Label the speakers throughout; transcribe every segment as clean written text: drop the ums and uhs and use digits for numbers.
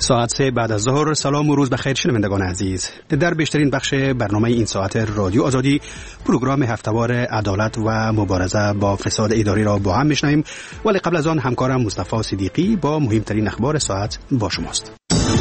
Speaker 1: ساعت 3 بعد از ظهر. سلام و روز بخیر شنوندگان عزیز. در بیشترین بخش برنامه این ساعت رادیو آزادی پروگرام هفته‌وار عدالت و مبارزه با فساد اداری را با هم میشنویم، ولی قبل از آن همکارم مصطفی صدیقی با مهمترین اخبار ساعت با شماست.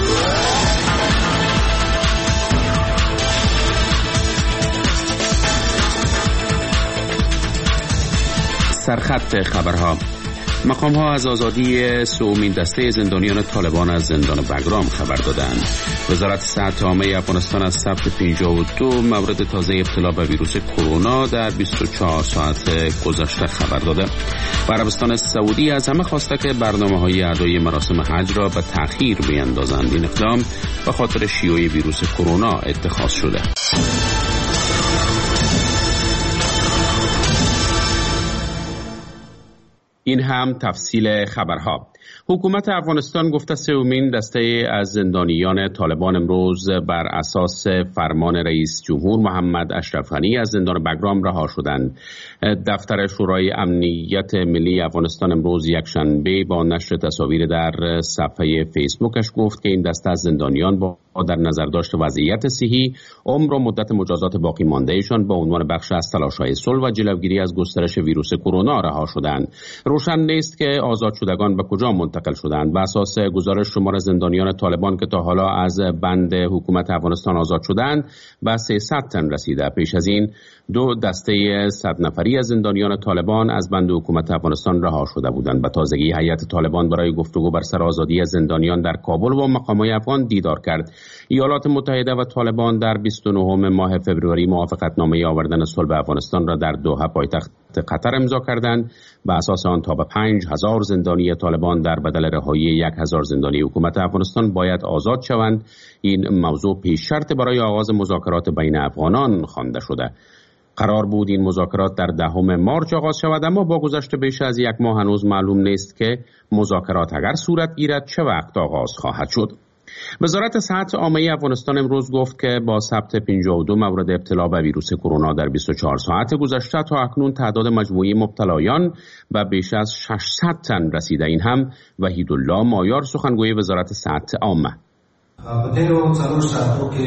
Speaker 2: سرخط خبرها. مقام‌ها از آزادی سومین دسته زندانیان طالبان از زندان بگرام خبر دادند. وزارت صحت عامه افغانستان از ثبت 52 مورد تازه ابتلا به ویروس کرونا در 24 ساعت گذشته خبر داده. و عربستان سعودی از همه خواسته که برنامه‌های ادای مراسم حج را به تأخیر بیندازند. این اقدام به خاطر شیوع ویروس کرونا اتخاذ شده. این هم تفصیل خبرها. حکومت افغانستان گفته سومین دسته از زندانیان طالبان امروز بر اساس فرمان رئیس جمهور محمد اشرف غنی از زندان بگرام رها شدند. دفتر شورای امنیت ملی افغانستان امروز یکشنبه با نشر تصاویر در صفحه فیسبوکش گفت که این دسته از زندانیان با در نظر داشت وضعیت صحی، عمر و مدت مجازات باقی ماندهشان با عنوان بخش از تلاش‌های صلح و جلوگیری از گسترش ویروس کرونا رها شدند. روشن نیست که آزاد شدگان به کجا منتقل شدند. بر اساس گزارش شمار زندانیان طالبان که تا حالا از بند حکومت افغانستان آزاد شدند به 300 تن رسیده. پیش از این 2 دسته 100 نفری از زندانیان طالبان از بند حکومت افغانستان رها شده بودند. به تازگی هیئت طالبان برای گفتگو بر سر آزادی زندانیان در کابل با مقامات افغان دیدار کرد. ایالات متحده و طالبان در 29 ماه فوریه موافقتنامه آوردن صلح به افغانستان را در دوحه پایتخت قطر امضا کردند. به اساس آن تا به 5000 زندانی طالبان در بدل رهایی 1000 زندانی حکومت افغانستان باید آزاد شوند. این موضوع پیش شرط برای آغاز مذاکرات بین افغانان خوانده شده. قرار بود این مذاکرات در 10 مارس آغاز شود، اما با گذشت بیش از 1 ماه هنوز معلوم نیست که مذاکرات اگر صورت گیرد چه وقت آغاز خواهد شد. وزارت صحت عامه افغانستان امروز گفت که با ثبت 52 مورد ابتلا به ویروس کرونا در 24 ساعت گذشته تا اکنون تعداد مجموعی مبتلایان به بیش از 600 تن رسیده. این هم وحیدالله مایار سخنگوی وزارت صحت عامه.
Speaker 3: بدهو څلور ساعتو کې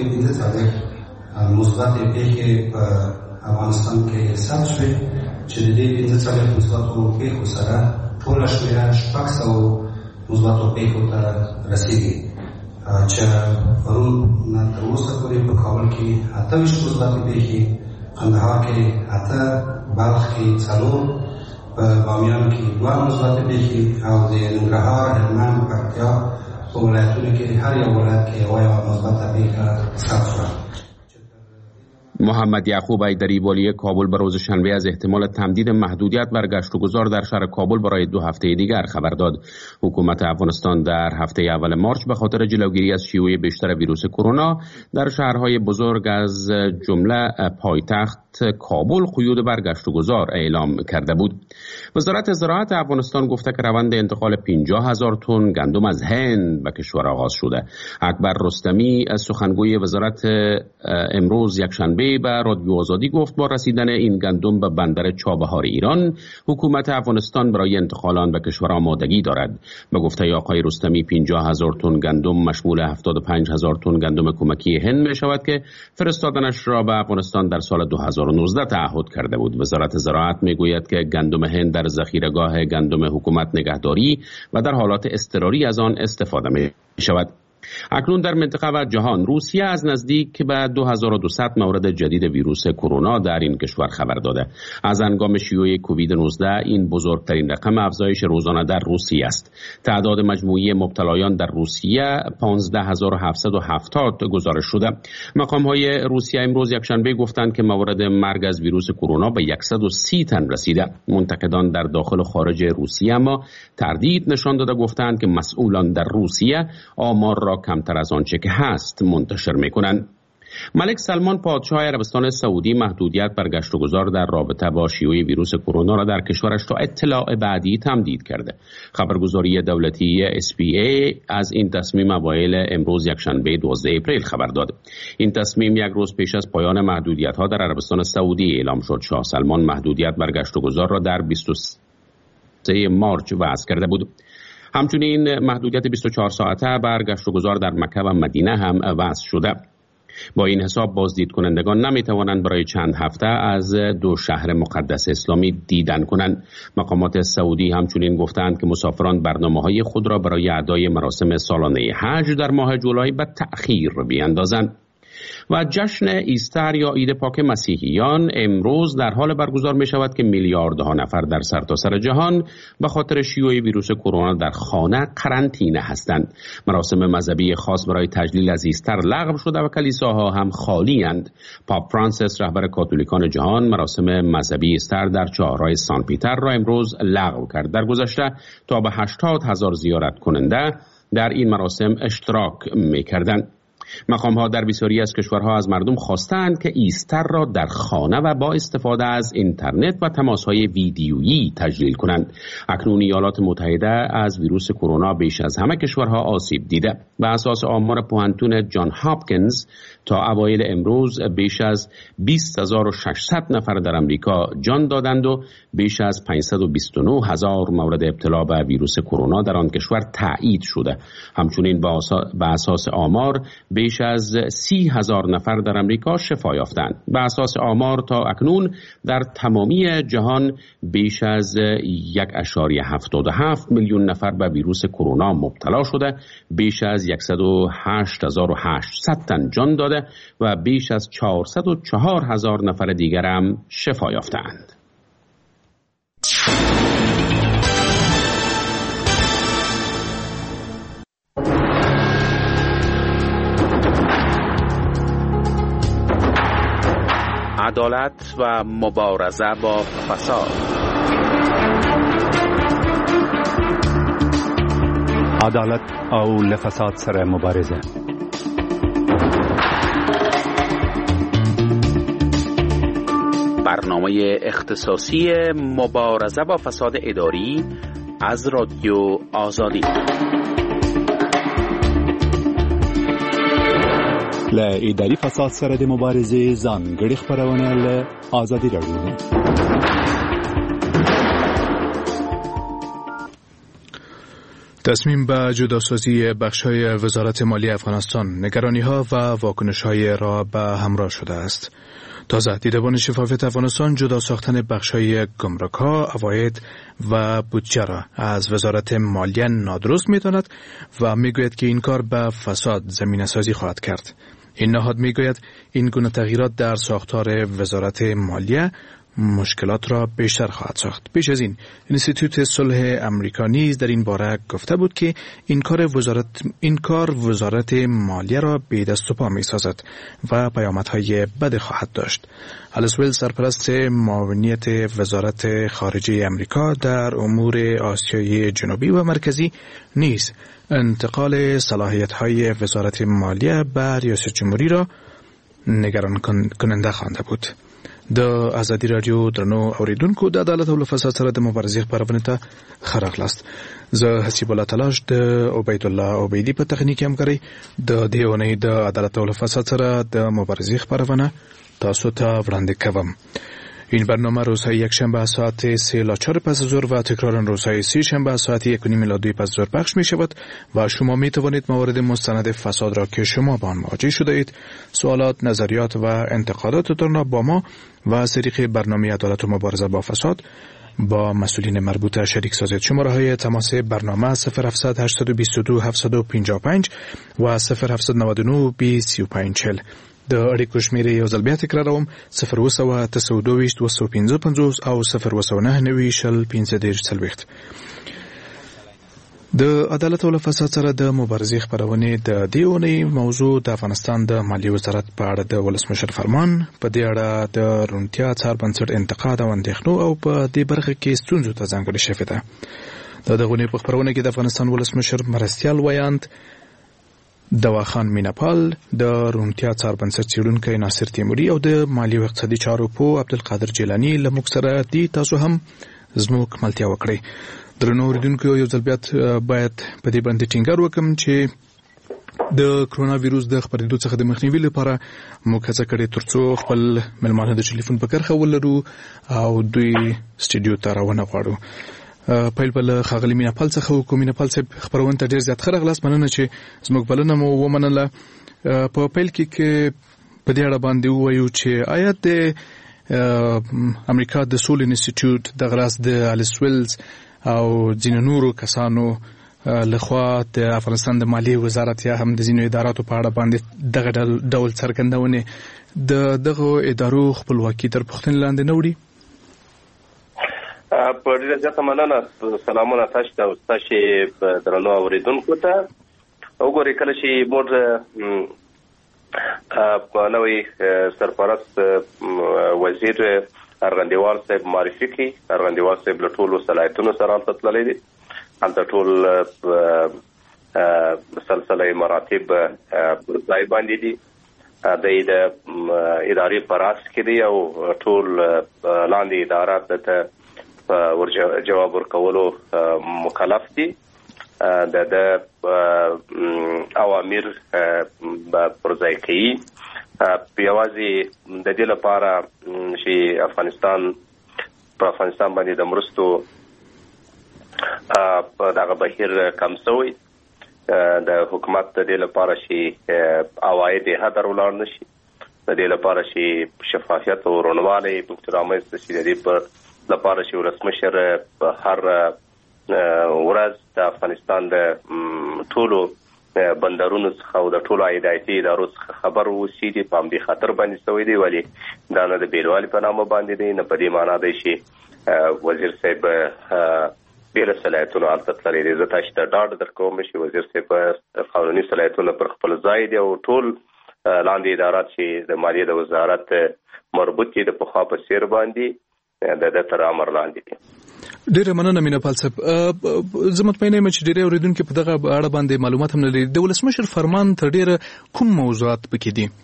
Speaker 3: 15 مثبت پیښې په افغانستان کې ثبت شوې چې د دې 15 مثبتو پیښو سره ټوله شمیره 600 مثبتو پیښو ته رسیدي. چې پرون تر اوسه پورې په کابل کې 28 مثبتې پیښې، قندهار کې 8، بلخ کې 4، په بامیان کې 2 مثبتې پیښې او د ننګرهار، هلمند، پکتیا په ولایتونو کې هر یو ولایت کې یوه مثبته پیښه ثبت شوه.
Speaker 2: محمد یعقوب ایدری والی کابل به روز شنبه از احتمال تمدید محدودیت بر گشت و گذار در شهر کابل برای 2 هفته دیگر خبر داد. حکومت افغانستان در هفته اول مارس به خاطر جلوگیری از شیوع بیشتر ویروس کرونا در شهرهای بزرگ از جمله پایتخت کابل قیود بر گشت و گذار اعلام کرده بود. وزارت زراعت افغانستان گفته که روند انتقال 50,000 تن گندم از هند به کشور آغاز شده. اکبر رستمی از سخنگوی وزارت امروز یکشنبه به رادیو آزادی گفت با رسیدن این گندم به بندر چابهار ایران حکومت افغانستان برای انتقال آن به کشور آمادگی دارد. به گفته آقای رستمی 50,000 تن گندم مشمول 75,000 تن گندم کمکی هند می شود که فرستادنش را به افغانستان در سال 2019 تعهد کرده بود. وزارت زراعت می گوید که گندم هند در ذخیره‌گاه گندم حکومت نگهداری و در حالات اضطراری از آن استفاده می شود. اکنون در منطقه و جهان روسیه از نزدیک به 2200 مورد جدید ویروس کرونا در این کشور خبر داده. از هنگام شیوع کووید 19 این بزرگترین رقم افزایش روزانه در روسیه است. تعداد مجموعی مبتلایان در روسیه 15770 گزارش شده. مقام‌های روسیه امروز یکشنبه گفتند که موارد مرگ از ویروس کرونا به 130 تن رسیده. منتقدان در داخل و خارج روسیه اما تردید نشان داده، گفتند که مسئولان در روسیه آمار را کمتر از آنچه که هست منتشر می‌کنند. ملک سلمان پادشاه عربستان سعودی محدودیت بر گشت و گذار در رابطه با شیوع ویروس کرونا را در کشورش تا اطلاع بعدی تمدید کرده. خبرگزاری دولتی SPA از این تصمیم اوایل امروز یکشنبه 12 اپریل خبر داد. این تصمیم یک روز پیش از پایان محدودیت‌ها در عربستان سعودی اعلام شد. شاه سلمان محدودیت بر گشت و گذار را در 23 مارس وضع کرده بود. همچنین محدودیت 24 ساعته بر گشت و گذار در مکه و مدینه هم وضع شده. با این حساب بازدید کنندگان نمی توانند برای چند هفته از 2 شهر مقدس اسلامی دیدن کنند. مقامات سعودی همچنین گفتند که مسافران برنامه‌های خود را برای ادای مراسم سالانه حج در ماه جولای به تأخیر بیاندازند. و جشن ایستر یا عید پاک مسیحیان امروز در حال برگزار می شود که میلیاردها نفر در سرتاسر جهان به خاطر شیوع ویروس کرونا در خانه قرنطینه هستند. مراسم مذهبی خاص برای تجلیل از ایستر لغو شده و کلیساها هم خالی اند. پاپ فرانسیس رهبر کاتولیکان جهان مراسم مذهبی ایستر در چهارراه سان پیتر را امروز لغو کرد. در گذشته تا به 80,000 زیارت کننده در این مراسم اشتراک می کردند. مقام‌ها در بسیاری از کشورها از مردم خواستند که ایستر را در خانه و با استفاده از اینترنت و تماس‌های ویدیویی تجلیل کنند. اکنون ایالات متحده از ویروس کرونا بیش از همه کشورها آسیب دیده. بر اساس آمار پوهنتون جان هاپکینز تا اوایل امروز بیش از 20,600 نفر در امریکا جان دادند و بیش از 529,000 مورد ابتلا به ویروس کرونا در آن کشور تایید شده. همچنین به اساس آمار بیش از 30,000 نفر در امریکا شفا یافتند. به اساس آمار تا اکنون در تمامی جهان بیش از 1.77 میلیون نفر به ویروس کرونا مبتلا شده، بیش از 108,800 تن جان داده و بیش از 404,000 نفر دیگر هم شفا یافتند. عدالت و مبارزه با فساد.
Speaker 4: عدالت او لفساد سره مبارزه.
Speaker 2: برنامه اختصاصی مبارزه با فساد اداری از رادیو آزادی.
Speaker 4: ل اداري فساد سره د مبارزې ځانګړي خبرونه له آزادي راډیو. تصمیم به جداسازی بخش‌های وزارت مالی افغانستان نگرانی‌ها و واکنش‌های را به همراه شده است. تازه دیدبان شفافیت افغانستان جدا ساختن بخش‌های گمرک‌ها، عواید و بودجه را از وزارت مالیه نادرست می‌داند و می‌گوید که این کار به فساد زمینه‌سازی خواهد کرد. این نهاد می‌گوید این گونه تغییرات در ساختار وزارت مالیه مشکلات را بیشتر خواهد ساخت. پیش از این انستیتوت صلح امریکا نیز در این باره گفته بود که این کار وزارت مالیه را بی دست و پا می‌سازد و پیامدهای بد خواهد داشت. الیس ویلز سرپرست معاونیت وزارت خارجه امریکا در امور آسیای جنوبی و مرکزی نیز انتقال صلاحیت‌های وزارت مالیه به ریاست جمهوری را نگران کننده خوانده بود. د آزادی رادیو درنو اوریدونکو د عدالت او فساد سره د مبارزې خبرونه ته خراغلاست. زه حسیب الله تلاش د عبید الله عبیدی په تخنیک همکاري د دیونې د عدالت او فساد سره د مبارزې خبرونه تاسو ته وړاندې کوم. این برنامه روزهای یکشنبه ساعت 3 تا 4 پس از ظهر و تکرار روزهای سه شنبه ساعت 1:30 تا 2 پس از ظهر پخش می شود و شما می توانید موارد مستند فساد را که شما با آن مواجه شده اید، سوالات، نظریات و انتقاداتتان را با ما و از طریق برنامه عدالت و مبارزه با فساد با مسئولین مربوطه شریک سازید. شماره‌های تماس برنامه 0700 822 755 و 0799 203540. د اړیکو شمیرې یو ځل بیا تکراروم 0 922 255 او 0 د عدالت او فساد سره د مبارزې خبرونه د دیونی موضوع د افغانستان د مالی وزارت په اړه د ولسمشر فرمان په دې اړه د رونتیا څار بنسټ انتقاد او اندېښنو او په دې برخه کې ستونزو ته ځانګړې شوې ده. دغه په خبرونه کې د افغانستان ولسمشر مرستیال ویاند دواخان میناپال، د رومتیا څار بنسټ څېړونکی ناصر تیموري او د مالی او اقتصادي چارو پوه عبدالقادر جیلانی له موږ سره دي. تاسو هم زموږ ملتیا وکړئ. درنو اوریدونکو یو ځل بیا باید په دې باندې ټینګار وکړم چې د کرونا ویروس د خپرېدو څخه د مخنیوي لپاره موږ هڅه کړې ترڅو خپل ملمانه د ټلیفون په کرښه ولرو او دوی سټډیو ته راونه غواړو. پیل بل خاغلی میناپال څخه حکومت میناپال څخه خبرونه ته ډیر زیات خرغلاس مننه چې زموږ بلنه مو ومنله. په پیل کې په دې اړه باندې وایو چې آیا د امریکا د سول انسټیټیوټ د غراس د الیس ویلز او ځینو نورو کسانو لخوا د افغانستان د مالیې وزارت یا هم د ځینو اداراتو په اړه باندې دغه ډول څرګندونه دغه ادارو خپلواکي تر پوښتنې لاندې نه وړي؟
Speaker 5: په ډیره زیاته مننه. سلامونه تاسو ته او تاسو درنو اوریدونکو ته. وګورئ کله چې موږ په نوې سرپرست وزیر ارغندیوال صاحب معرفي کړي، ارغندیوال صاحب له ټولو صلاحیتونو سره هلته تللی دی، هلته ټول سلسله مراتب پر ځای باندې دي، د ادارې په راس کې دي او ټول لاندې ادارات ته جواب ورکولو مکلف دي. د اوامر پر ځای کوي یوازې د دې لپاره چې افغانستان باندې د مرستو په دغه بهیر کم شوی، د حکومت د دې لپاره چې عواید هدر ولاړ نشي، د دې لپاره چې شفافیت او روڼوالی پکې رامنځته شي، د دې په لپاره چې ولسمشر په هر ورځ د افغانستان د ټولو بندرونو څخه او د ټولو عایداتي ادارو څخه خبر وشي دي په همدې خاطر باندې شوی دی، ولی دا نه د بیلوالي په نامه باندې دی، نه په دې معنا دی چې وزیر صاحب ډېر صلاحیتونه هلته تللی دی. زه تاسو ته ډاډ درکوم چې وزیر صاحب قانوني صلاحیتونه پر خپل ځای دي او ټول لاندې ادارات چې د مالیې د وزارت مربوط دي د پخوا په څېر باندې د تر امر لاندې دي.
Speaker 4: ډیره مننه میناپال صاحب. زه مطمئنه یم چې ډیره اوریدونکو په دغه اړه باندې معلومات هم نه لري. د ولسمشر فرمان تر ډیره کوم موضوعات پکې دي؟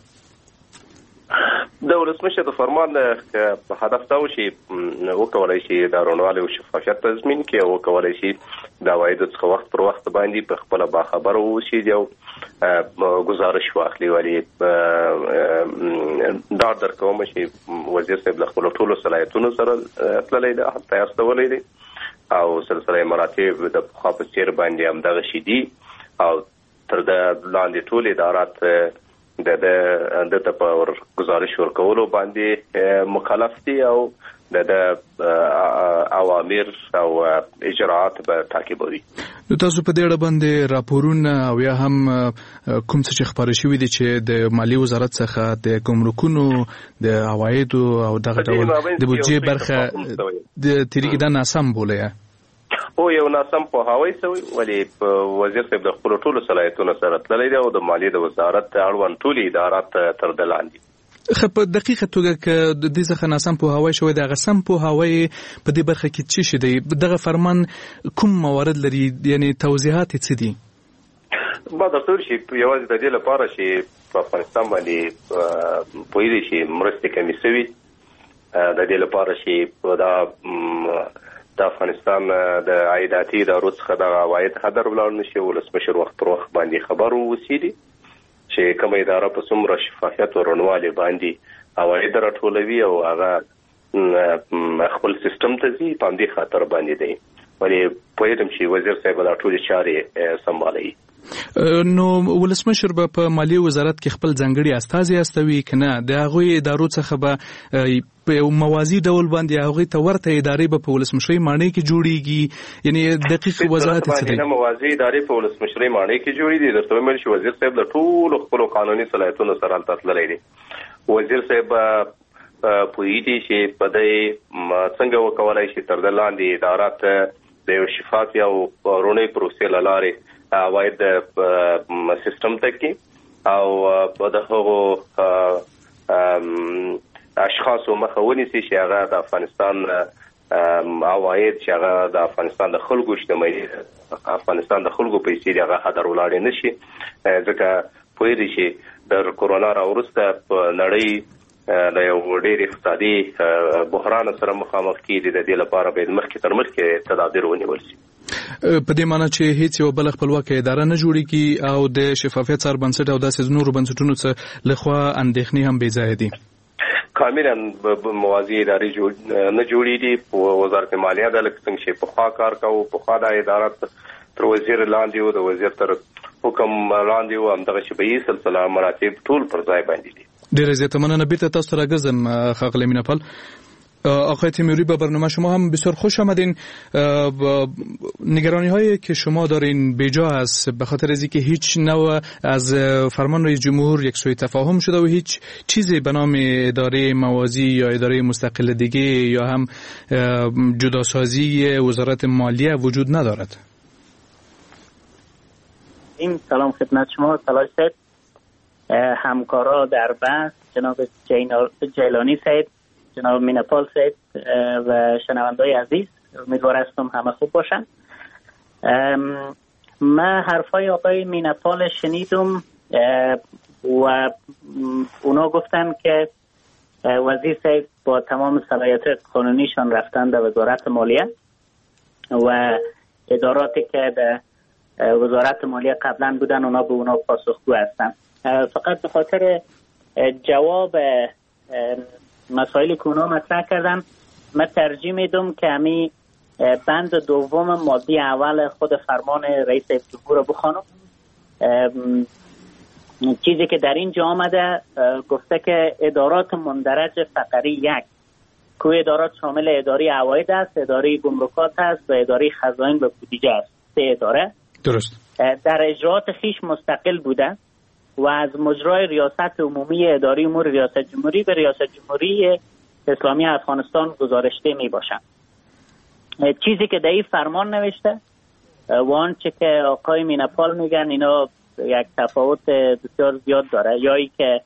Speaker 5: د ولسمشر د فرمان هدف دا و چې وکولای شي د روڼوالي او شفافیت تضمین کړي او وکولای شي د عوایدو څخه وخت پر وخت باندې په خپل باخبر اوسي او گزارش واخلي. ولی دا درکوم چې وزیر صاحب له خپل ټولو صلاحیتونو سره تللی دی، حتی استولی دی او سلسله مراتب د پخوا په څېر باندې همدغه شي دي او تر د لاندې ټول ادارات د په گزارش ورکولو باندې مکلف دي او د اوامر او اجراءات به تعقیبوي.
Speaker 4: نو تاسو په دې اړه باندې راپورونه او یا هم کوم څه چې خبرې شوي دي چې د مالیې وزارت څخه د ګمرکونو د عوایدو او دغه ډول د بودجې برخه د تیریږي دا ناسم بولي
Speaker 5: او یو ناسم په هوای سوی، ولی وزیر صاحب د خپل ټولو صلاحیتونو سره تللی دی او د مالیې د وزارت اړوند ټول ادارات تر د لاندې.
Speaker 4: په دقیقه توګه که د دې څخه ناسم په هوای شوی د غسم په هوای په دې برخه کې څه شي دی؟ دغه فرمان کوم موارد لري، یعنی توضیحات څه دي؟
Speaker 5: ما درته ویل چې یوازې د دې لپاره چې په افغانستان باندې پوهېږي چې مرستې کمې شوي، د دې لپاره چې دا د افغانستان د عایداتي ادارو څخه د عواید هدر ولاړ نشي، ولسمشر وخت پر وخت باندې خبر واوسي دي چې کومه اداره په څومره شفافیت او روڼوالي باندې عواید راټولوي او هغه خپل سیستم ته ځي، په همدې خاطر باندې دی. ولی پوهېدم چې وزیر صاحب دا ټولې چارې سمبالوي.
Speaker 4: نو ولسمشر به په مالیې وزارت کې خپل ځانګړي استازي استوي که نه؟ د هغوی ادارو څخه به په یو موازي ډول باندې هغوی ته ورته ادارې به په ولسمشرۍ ماڼۍ کې جوړیږي؟ یعنی دقیق وضاحت څه دی؟
Speaker 5: موازي ادارې په ولسمشرۍ ماڼۍ کې جوړې دي. درته ویل چې وزیر صاحب د ټولو خپلو قانوني صلاحیتونو سره هلته تللی دی. وزیر صاحب پوهېږي چې په دې څنګه وکولای شي تر د لاندې ادارات د یو شفاف او روڼې پروسې له لارې عواید سیستم ته کې او د هغو اشخاصو مخه ونیسي چې هغه د افغانستان عواید چې هغه د افغانستان د خلکو شتمني، افغانستان د خلکو پیسې هغه هدر ولاړې نشي. ځکه پوهېږي چې د کورونا راوروسته په نړۍ د یو ډېر اقتصادي بحران سره مخامخ کېږي. د دې لپاره باید مخکې تر مخکې تدابیر ونیول شي.
Speaker 4: په دې معنی چې هیڅ یو بل خپلواکه اداره نه جوړیږي او د شفافیت سره بنسټ او داسې نورو بنسټونو څخه لخوا اندېښنې هم بې ځایه دي.
Speaker 5: کاملا موازی ادارې نه جوړېږي. په وزارت مالیه د لکه څنګه چې پخوا کار کوو، پخوا د ادارات تر وزیر لاندې و، د وزیر تر حکم لاندې و، همدغه شبهي سلسله مراتب ټول پر ځای باندې دي.
Speaker 4: ډیره زیاته مننه. بیرته تاسو ته راګرځم ښاغلی میناپال. آقای تیموری، به برنامه شما هم بسیار خوش آمدین. نگرانی هایی که شما دارین بیجا است، به خاطر از اینکه هیچ نوع از فرمان رئیس جمهور یک سوء تفاهم شده و هیچ چیزی به نام اداره موازی یا اداره مستقل دیگه یا هم جداسازی وزارت مالیه وجود ندارد.
Speaker 6: این سلام خدمت شما طلال صاحب، همکارا در بحث جناب جیلانی صاحب، جناب میناپال صاحب و شنونده‌های عزیز، امیدوار هستم همه خوب باشن. من حرفای آقای میناپال شنیدم و اونا گفتن که وزیر صاحب با تمام صلاحیت قانونیشان رفتن در وزارت مالیه و اداراتی که در وزارت مالیه قبلا بودن اونا به اونا پاسخگو هستن. فقط به خاطر جواب مسائلی که اونا مطرح کردن، من ترجیح میدم که همی بند دوم ماده اول خود فرمان رئیس جمهور رو بخوانم. چیزی که در اینجا آمده گفته که ادارات مندرج فقره 1 که ادارات شامل اداره عواید است، اداره گمرکات است و اداره خزائن و بودجه است. 3 اداره
Speaker 4: درست
Speaker 6: در اجرات خیش مستقل بوده و از مجرای ریاست عمومی اداره امور ریاست جمهوری به ریاست جمهوری اسلامی افغانستان گزارشته می باشند. چیزی که در این فرمان نوشته و آنچه که آقای میناپال میگن اینا یک تفاوت بسیار زیاد داره. یا ای که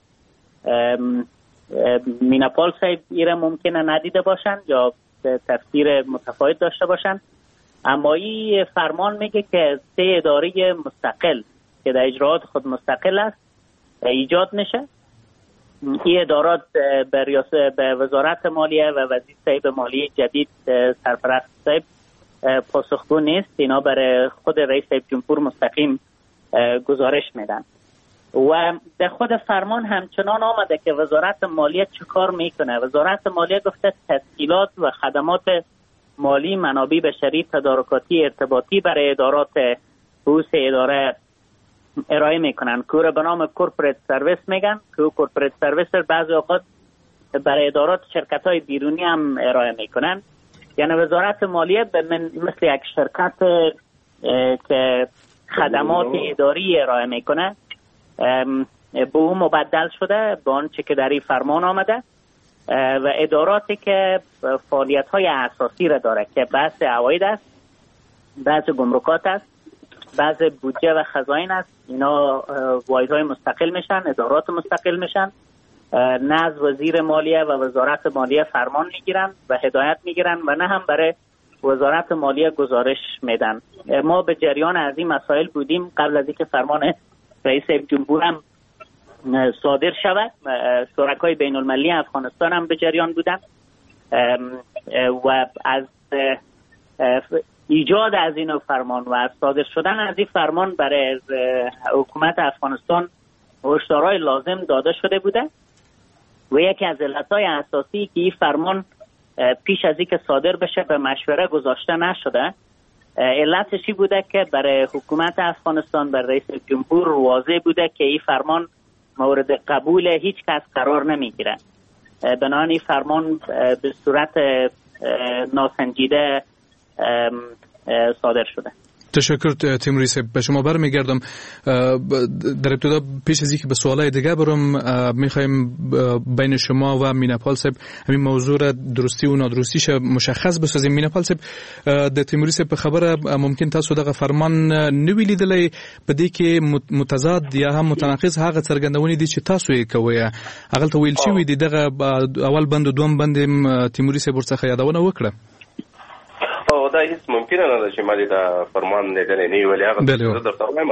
Speaker 6: میناپال صاحب ایره ممکنه ندیده باشند یا تفسیر متفاوت داشته باشند، اما این فرمان میگه که 3 اداره مستقل که در اجراات خود مستقل است ایجاد میشه. این ادارات به وزارت مالیه و وزیر صاحب مالیه جدید سرپرست صاحب پاسخگو نیست، اینا برای خود رئیس جمهور مستقیم گزارش میدن. و در خود فرمان همچنان آمده که وزارت مالیه چه کار میکنه. وزارت مالیه گفته تسهیلات و خدمات مالی، منابع بشری، تدارکاتی، ارتباطی برای ادارات بوس اداره ارائه میکنن که رو به نام کورپوریت سرویس میگن، که کورپوریت سرویس بعضی اوقات برای ادارات شرکت های بیرونی هم ارائه میکنن. یعنی وزارت مالیه مثل یک شرکت که خدمات اداری ارائه میکنه به اون مبدل شده به آنچه که در این فرمان آمده و اداراتی که فعالیت های اساسی را داره که بحث عواید است، بحث گمرکات است، بحث بودجه و خزائن است، اینا واحدهای مستقل میشن، ادارات مستقل میشن. نه از وزیر مالیه و وزارت مالیه فرمان میگیرن و هدایت میگیرن و نه هم برای وزارت مالیه گزارش میدن. ما به جریان از این مسائل بودیم قبل از اینکه فرمان رئیس جمهور هم صادر شود. شرکای بین المللی افغانستان هم به جریان بودن و از ایجاد از این فرمان و از صادر شدن از این فرمان برای حکومت افغانستان هشدارهای لازم داده شده بوده و یکی از علتهای اساسی که این فرمان پیش از اینکه صادر بشه به مشوره گذاشته نشده، علتشی بوده که برای حکومت افغانستان، برای رئیس جمهور واضح بوده که این فرمان مورد قبول هیچ کس قرار نمیگیره. بنابراین این فرمان به صورت ناسنجیده صادر شده.
Speaker 4: تشکر تیموری صاحب. به شما برمیگردم. در ابتدا پیش از اینکه به سوالای دیگه برم میخوایم بین شما و میناپال صاحب همین موضوع را درستی و نادرستیش مشخص بسازیم. میناپال صاحب، د تیموری صاحب په خبره ممکن تاسو دغه فرمان نوی لیدلی په دې کې متضاد یا هم متناقض هغه څرګندونې دي چې تاسو یې کوی. هغه ته ویل شوی دی دغه اول بند او دوم بند تیموری صاحب ورڅخه یادونه وکړه.
Speaker 5: دا هیڅ ممکنه نه ده چې ما دې دا فرمان نه نیولې. هغه زه درته وایم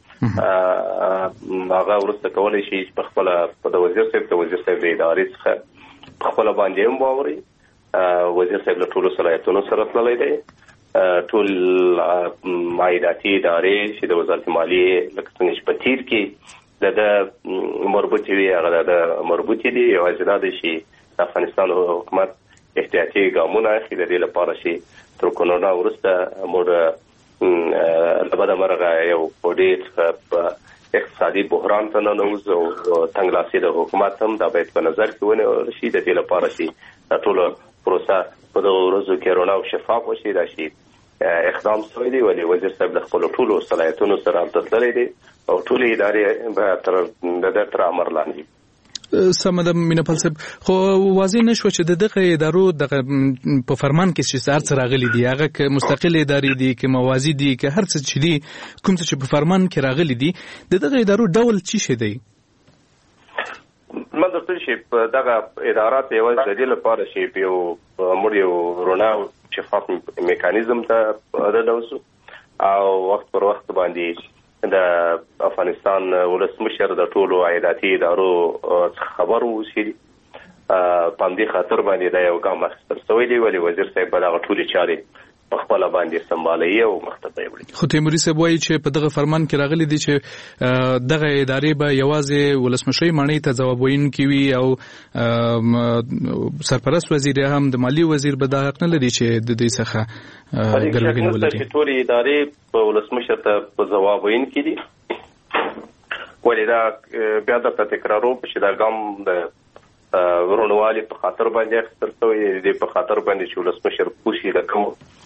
Speaker 5: هغه وروسته کولی شي په خپله د وزیر صاحب د ادارې څخه په خپله باندې هم واوري. وزیر صاحب له ټولو صلاحیتونو سره تللی دی. ټول عایداتي ادارې چې د وزارت مالیې لکه څنګه چې په تیر کې د مربوطې وي هغه د مربوطې دي. یوازې دا دی چې افغانستان حکومت احتیاطي ګامونه اخلي د لپاره چې تر کرونا وروسته موږ لبدا مرغه یو ډېر اقتصادي بحران ته ننوځو او تنګلاسي د حکومت هم دا باید په نظر کې ونیول شي د لپاره چې ټول پروسه په دغه ورځو کې رڼا او شفاف وشي دا شي اقدام شوی دی ولی وزیر صاحب د خپل ټولو صلاحیتونو سره تطللی دی او ټولې ادارې به تر امر لاندې
Speaker 4: سمه ده میناپال صاحب خو واضح نشو چې دغه ادارو دغه په فرمان کې چې هر څه راغلي دي هغه که مستقل ادارې دي که موازی دي که هر څه چې دي کوم څه چې په فرمان کې راغلي دي دغه ادارو ډول څه شي دی
Speaker 5: من درته چې دغه ادارات یو د دې لپاره چې یو موږ یو رڼا شفاف میکانیزم ته راوځو او وخت پر وخت باندې د افغانستان ولسمشر د ټولو عایداتي ادارو خبر وشي په دې خاطر باندې دا یو ګام اخیستل شوی دی ولی وزیر صاحب به دا ټولې چارې په خپل باندې سمبالي او مخته وړي
Speaker 4: خو تیموري صاحب وایي چې په دغه فرمان کې راغلي دي چې دغه ادارې به یوازې ولسمشر معنی ته ځواب ویونکي وي او سرپرست وزیر هم د مالی وزیر به دا حق نه لري چې د دې څخه ګرځېدل ولري
Speaker 5: ټولې ادارې په ولسمشر ته په ځواب ویونکي دي ولې دا بیا د تکرارو په شدا ګام د ورونوالي په خاطر باندې اخیستل شوی دی په خاطر باندې چې ولسمشر پوښي د کوم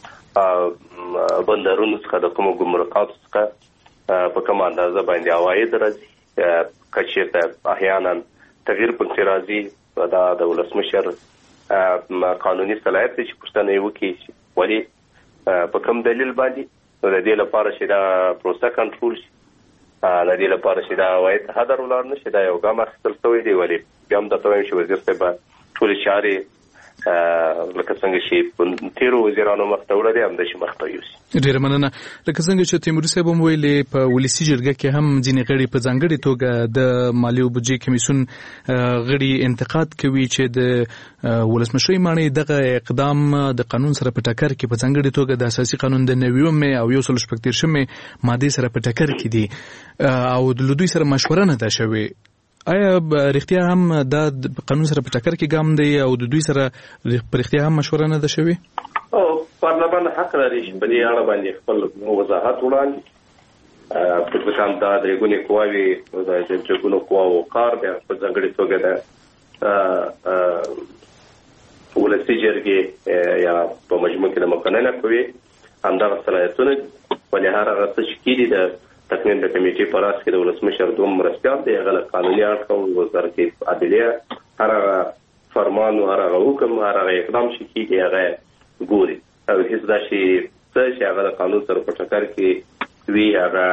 Speaker 5: بندرونو څخه د کوم ګمرکاتو څخه په کوم اندازه باندې عواید راځي کچېته احیانا تغییر پکې راځي دا د ولسمشر قانوني صلاحیت چې پښتنه یو کې ولی په کوم دلیل باندې د دې لپاره چې دا پروسه کنټرول شي د دې لپاره چې دا عواید هدر ولر نشي دا یو ګام اخیستل شوی دی ولی بیا هم دا وایم چې وزیر صاحب ټول چارې لکه څنګه چې تیرو وزیرانو مخته وړي هم د شي مخته یوسي
Speaker 4: ډیر مننه لکه څنګه چې تیموري صاحب هم ویلي په ولسی جرګه کې هم ځینې غړي په ځانګړي توګه د مالی او بودجې کمیسیون غړي انتقاد کوي چې د ولسمشر معنی دغه اقدام د قانون سره په ټکر کې په ځانګړي توګه د اساسي قانون د 90 او 114 ماده سره په ټکر کې دي او د لودوی سره مشوره نه ده شوې آیا رښتیا هم دا قانون سره په ټکر کې ګام دی او د دوی سره په رښتیا هم مشوره نه ده شوې
Speaker 5: او پارلمان حق لري چې په دې اړه باندې خپل وضاحت وړاندې په ځکه دا د ګونې قواوی د جګونو قواو کار به په ځانګړي توګه ده ولسی جرګې یا په مجموع کې د مقننه کوي همدغه صلاحیتونه ولې هغه څه چې کېدي د تکنین د کمیټې په راس کې د ولسمشر دوم مرستيال دی هغه قانوني اړخ او وزارت عدلیه هغه فرمان او هغه حکم هغه اقدام شي کېږي هغه ګوري او هیڅ دا شي چې هغه د قانون سره په ټکر کې وی هغه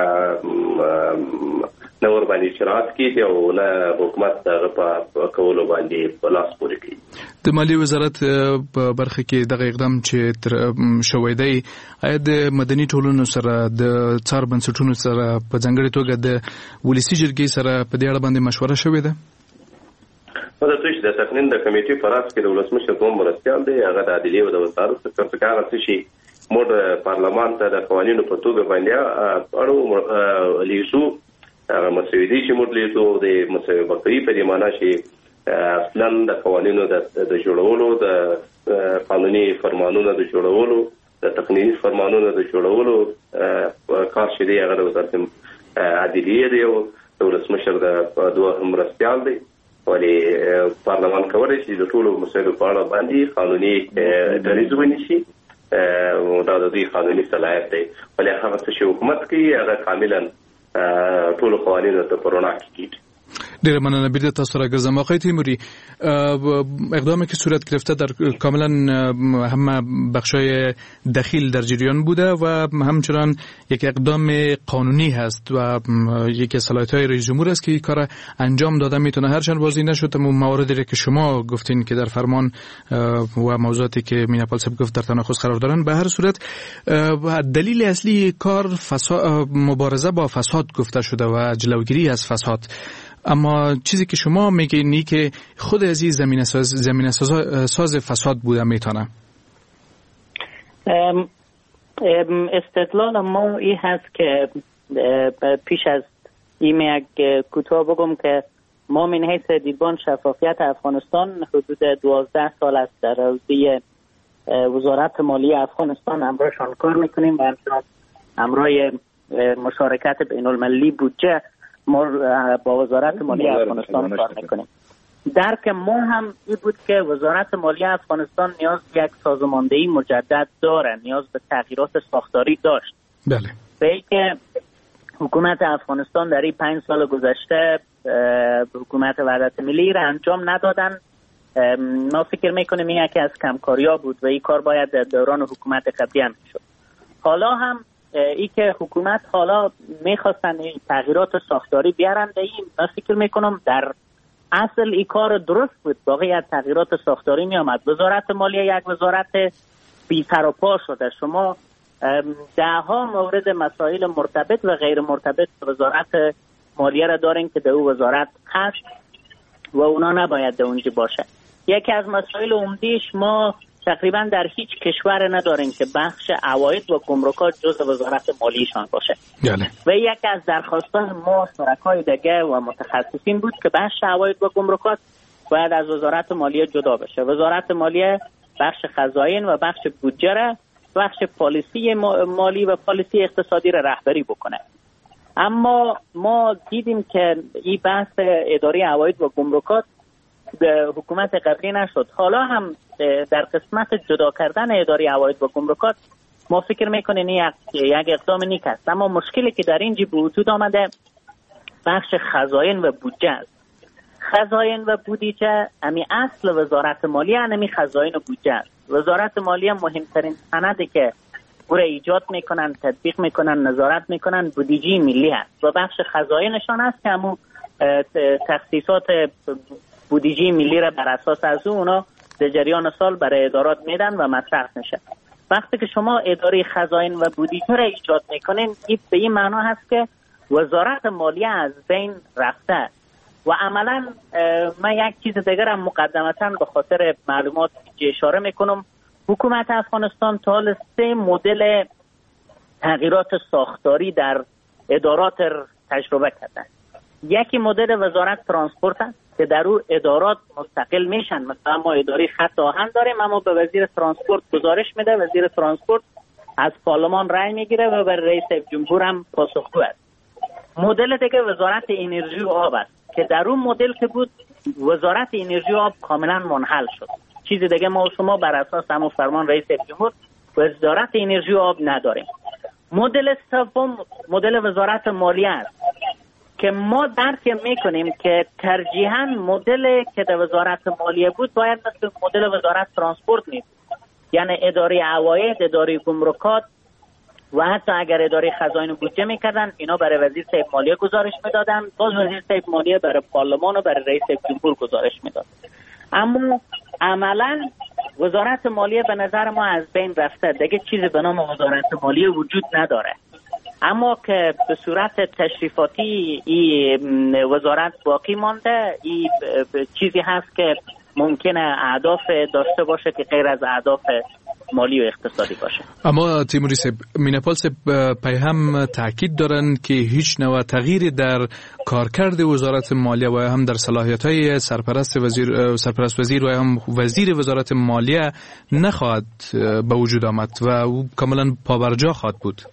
Speaker 5: نور باندې شرایط کېږي او نه حکومت هغه په کولو باندې بلاس پورې کوي
Speaker 4: د مالی وزارت په برخه کې دغه اقدام چې شوی دی آیا د مدني ټولنو سره د څار بنسټونو سره په ځانګړي توګه د ولسی جرګې سره په دې اړه باندې مشوره شوې ده
Speaker 5: دا چې د تکنین د کمیټې په راس کې د ولسمشر دوم مرستيال دی هغه د عدلیه او د وزارت سکرټر څخه موږ پارلمان ته د قوانینو په توګه باندې اړو لیسو هغه مسویدي چې موږ لیسو د مسویبقي په دی معنی چې اصلا د قوانینو د جوړولو د قانوني فرمانونو د جوړولو د تقنیني فرمانونو د جوړولو کار چې دی هغه د وزارت عدلیه دی او د ولسمشر د دوه مرستيال دی ولی پارلمان کولای شي د ټولو مسایلو په اړه باندې قانوني دریځ ونیسي دا د دې قانوني صلاحیت دی ولی هغه چې حکومت کوي هغه کاملا ټول قوانینو ته پرونه کیږي
Speaker 4: ډیر مننه بیرته تاسو راګرځم آقای تیموری اقدامی که صورت گرفته در کاملا همه بخشای دخیل در جریان بوده و همچنان یک اقدام قانونی هست و یکی از صلاحیت‌های رئیس جمهور است که این کار انجام داده میتونه هرچند بازی نشد مواردی که شما گفتین که در فرمان و موضوعاتی که میناپال صاحب گفت در تناقض قرار دارن به هر صورت دلیل اصلی کار مبارزه با فساد گفته شده و جلوگیری از فساد اما چیزی که شما میگین اینه که خود از این زمینه ساز فساد بوده میتونه
Speaker 6: استدلال ما این هست که پیش از این یک کوتاه بگم که ما من حیث دیدبان شفافیت افغانستان حدود 12 سال است در حوزه وزارت مالی افغانستان همراهشان کار میکنیم و همراه مشارکت بین المللی بودجه ما با وزارت مالی افغانستان کار میکنیم. درک ما هم این بود که وزارت مالی افغانستان نیاز به یک سازماندهی مجدد داره، نیاز به تغییرات ساختاری داشت.
Speaker 4: بله.
Speaker 6: به اینکه حکومت افغانستان در این 5 سال گذشته حکومت وحدت ملی را انجام ندادن. ما فکر میکنیم این یکی از کمکاری‌ها بود و این کار باید در دوران حکومت قبلی هم شد. حالا هم ای که حکومت حالا میخواستن تغییرات ساختاری بیارن، من فکر میکنم در اصل این کار درست بود، باقی از تغییرات ساختاری می آمد. وزارت مالیه یک وزارت بی سر و پا شده. شما ده ها مورد مسائل مرتبط و غیر مرتبط وزارت مالیه را دارین که در او وزارت هست و اونا نباید در اونجا باشه. یکی از مسائل عمدیش ما تقریبا در هیچ کشور نداریم که بخش عواید و گمرکات جزء وزارت مالیشان باشه. و یکی از درخواستان ما شرکای دیگه و متخصصین بود که بخش عواید و گمرکات باید از وزارت مالیه جدا بشه. وزارت مالیه بخش خزائن و بخش بودجه را، بخش پالیسی مالی و پالیسی اقتصادی را رهبری بکنه. اما ما دیدیم که این بحث اداره عواید و گمرکات به حکومت قبلی نشد. حالا هم در قسمت جدا کردن اداره عواید و گمرکات ما فکر میکنیم یک اقدام نیک است، اما مشکلی که در اینجا به وجود آمده بخش خزائن و بودجه است. خزائن و بودجه امی اصل وزارت مالیه، امی خزائن و بودجه است. وزارت مالیه مهمترین سندی که گره ایجاد میکنن، تطبیق میکنن، نظارت میکنن بودجه ملی است و بخش خزائنشان است که همون تخصیصات بودجه ملی را بر اساس از اونا در جریان سال برای ادارات میدن و مصرف میشه. وقتی که شما اداره خزائن و بودجه را ایجاد میکنین، این به این معنا هست که وزارت مالیه از بین رفته و عملا من یک چیز دیگر هم مقدمتا به خاطر معلومات اشاره میکنم. حکومت افغانستان تا حال 3 مدل تغییرات ساختاری در ادارات تجربه کرده. یکی مدل وزارت ترانسپورت است که در او ادارات مستقل میشن. مثلا ما اداره خط آهن داریم، اما به وزیر ترانسپورت گزارش میده، وزیر ترانسپورت از پارلمان رای میگیره و بر رئیس جمهور هم پاسخگو است. مدل دیگه وزارت انرژی و آب است که در اون مدل که بود وزارت انرژی و آب کاملا منحل شد. چیز دیگه ما و شما بر اساس همون فرمان رئیس جمهور وزارت انرژی و آب نداریم. مدل سوم مدل وزارت مالیه است که ما درک میکنیم که ترجیحاً مدل که در وزارت مالیه بود باید مثل مدل وزارت ترانسپورت نیست، یعنی اداره عواید، اداره گمرکات و حتی اگر اداره خزائن و بودجه میکردن اینا برای وزیر صاحب مالیه گزارش میدادن، باز وزیر صاحب مالیه برای پارلمان و برای رئیس جمهور گزارش میداد. اما عملا وزارت مالیه به نظر ما از بین رفته، دیگه چیزی به نام وزارت مالیه وجود نداره. اما که به صورت تشریفاتی این وزارت باقی مانده، این چیزی هست که ممکنه اهداف داشته باشه که غیر از اهداف مالی و اقتصادی باشه.
Speaker 4: اما تیموری صاحب، مینپال صاحب هم تاکید دارن که هیچ نوع تغییری در کارکرد وزارت مالیه و هم در صلاحیت‌های سرپرست وزیر و هم وزیر وزارت مالیه نخواهد به وجود آمد و او کاملا پابرجا خواهد بود.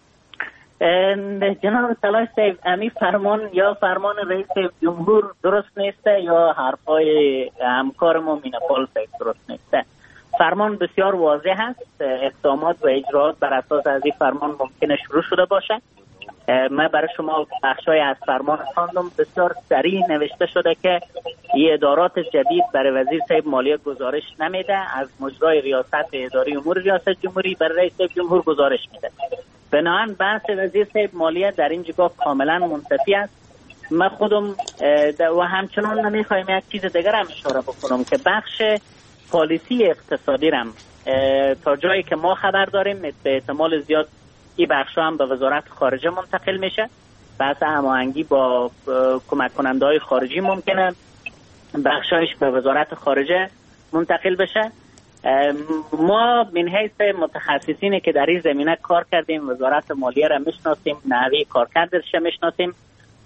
Speaker 6: جناب صلاح صاحب، امی فرمان یا فرمان رئیس جمهور درست نیسته یا حرفای همکار ما مینپال صاحب درست نیسته. فرمان بسیار واضح هست، اقدامات و اجراات بر اساس از این فرمان ممکنه شروع شده باشه. من برای شما بخشای از فرمان خواندم، بسیار سریع نوشته شده که این ادارات جدید برای وزیر صاحب مالیه گزارش نمیده، از مجرای ریاست اداره امور ریاست جمهوری برای رئیس جمهور گزارش میده. بنابراین بحث وزیر صاحب مالیه در این جگاه کاملا منتفی است. من خودم و همچنان نمیخوایم یک چیز دیگر هم اشاره بکنم که بخش پالیسی اقتصادی رم تا جایی که ما خبر داریم به احتمال زیاد این بخش هم به وزارت خارجه منتقل میشه. بحث هماهنگی با کمک کننده های خارجی ممکنه بخشایش به وزارت خارجه منتقل بشه. ما من حیث متخصصینی که در این زمینه کار کردیم وزارت مالیه را میشناسیم، نحوه کارکردش میشناسیم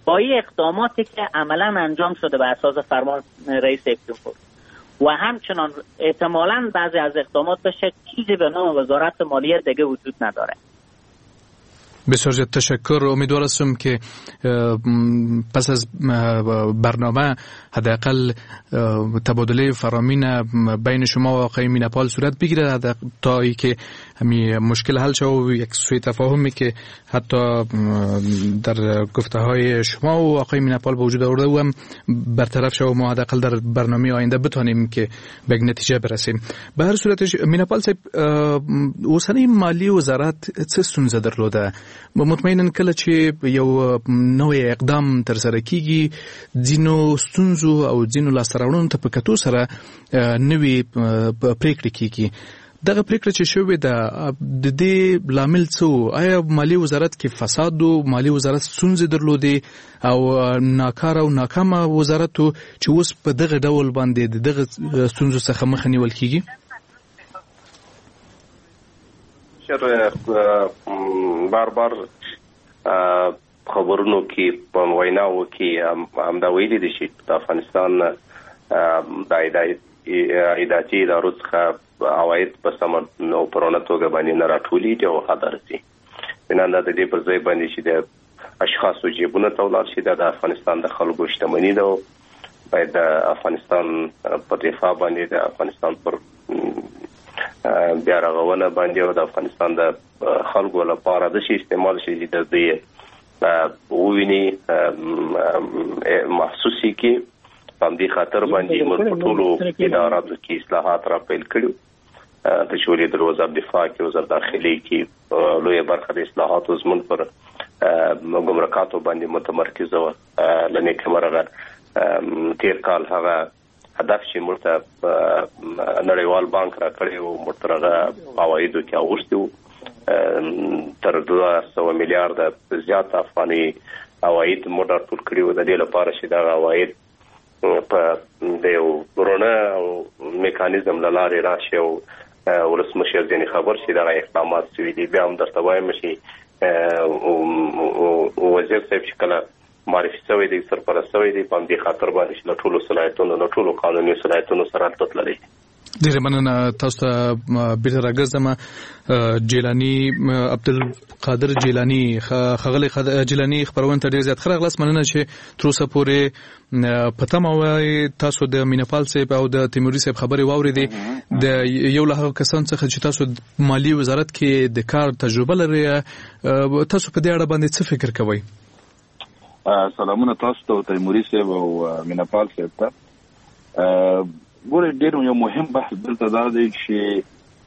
Speaker 6: با این اقداماتی که عملا انجام شده به اساس فرمان رئیس جمهور و همچنان احتمالاً بعضی از اقدامات بشه چیزی به نام وزارت مالیه دیگه وجود نداره.
Speaker 4: بسیار تشکر. امیدوار هستم که پس از برنامه حداقل تبادله فرامین بین شما و آقای میناپال صورت بگیره تا ای که همین مشکل حل شد و یک سوء تفاهمی که حتی در گفته های شما و آقای میناپال به وجود آورده و هم برطرف شد و ما حداقل در برنامه آینده بتونیم که به نتیجه برسیم. به هر صورت میناپال صاحب، اوسنی مالی وزارت څه ستونزه درلوده؟ مطمئنا کله چې یو نوې اقدام تر سره کیږي ځینو ستونزو او ځینو لاسته راوړنو ته په کتو سره نوې پریکړې کیږي. دغه پریکړه چې شوې ده د دې لامل څه؟ آیا مالی وزارت کې فساد و مالی وزارت ستونزې درلودې او ناکاره او ناکامه وزارت و چې اوس په دغه ډول باندې د دغه ستونزو څخه مخه نیول کیږي؟
Speaker 5: بار خبرونو کې په ویناو کې همدا ویلي دي چې د افغانستان د عایداتي ادارو څخه عواید په سمه او پرونه توګه باندې نه راټولېږي او حاضر دي. بنا د دې پر ځای باندې چې د اشخاصو جیبونه ته ولاړ شي د افغانستان د خلکو شتمني ده، باید د افغانستان په دفاع باندې د افغانستان پر بیا رغونه باندې او د افغانستان د خلکو لپاره د شي استعمال شي د دې وویني محسوسي کې په دې خاطر باندې موږ په ټولو اداراتو کې اصلاحات را پیل کړو. د شوري د وزارت دفاع کې وزارت داخلي کې لوی برخه د اصلاحاتو زمون پر ګمرکاتو باندې متمرکز و. لنه کمرغه تیر کال هغه هدف چې مرته نړیوال بانک را کړی او مرترغه عوایدو کې اوښتو تر 200 میلیارډ زیات افغاني عواید موږ ټول کړیو. د دې لپاره چې دا عواید په یو ورونه او میکانیزم لاره راشي او ولسمشر ځینې خبر شي دا اقدامات سوي دي. بیا هم درته وایم چې وزیر صاحب چې کله معرفي شوی دی سرپرست شوی دی په دې خاطر باندې چې ټولو صلاحیتونو نه ټولو قانوني صلاحیتونو سره تطللي.
Speaker 4: ډیره مننه تاسو ته. بیرته راګرځم جیلانی عبدالقادر جیلانی خغلی جیلانی خبرونه ته ډیر زیات خرغلاس مننه چې تر اوسه پورې پته مو تاسو د میناپال صاحب او د تیموري صاحب خبرې واوریدې د یو له کسان څخه چې تاسو مالی وزارت کې د کار تجربه لري. تاسو په دې اړه باندې څه فکر کوئ؟
Speaker 7: سلامونه تاسو ته تیموري صاحب او میناپال صاحب ته. ګوره ډېر یو مهم بحث دلته دا دی چې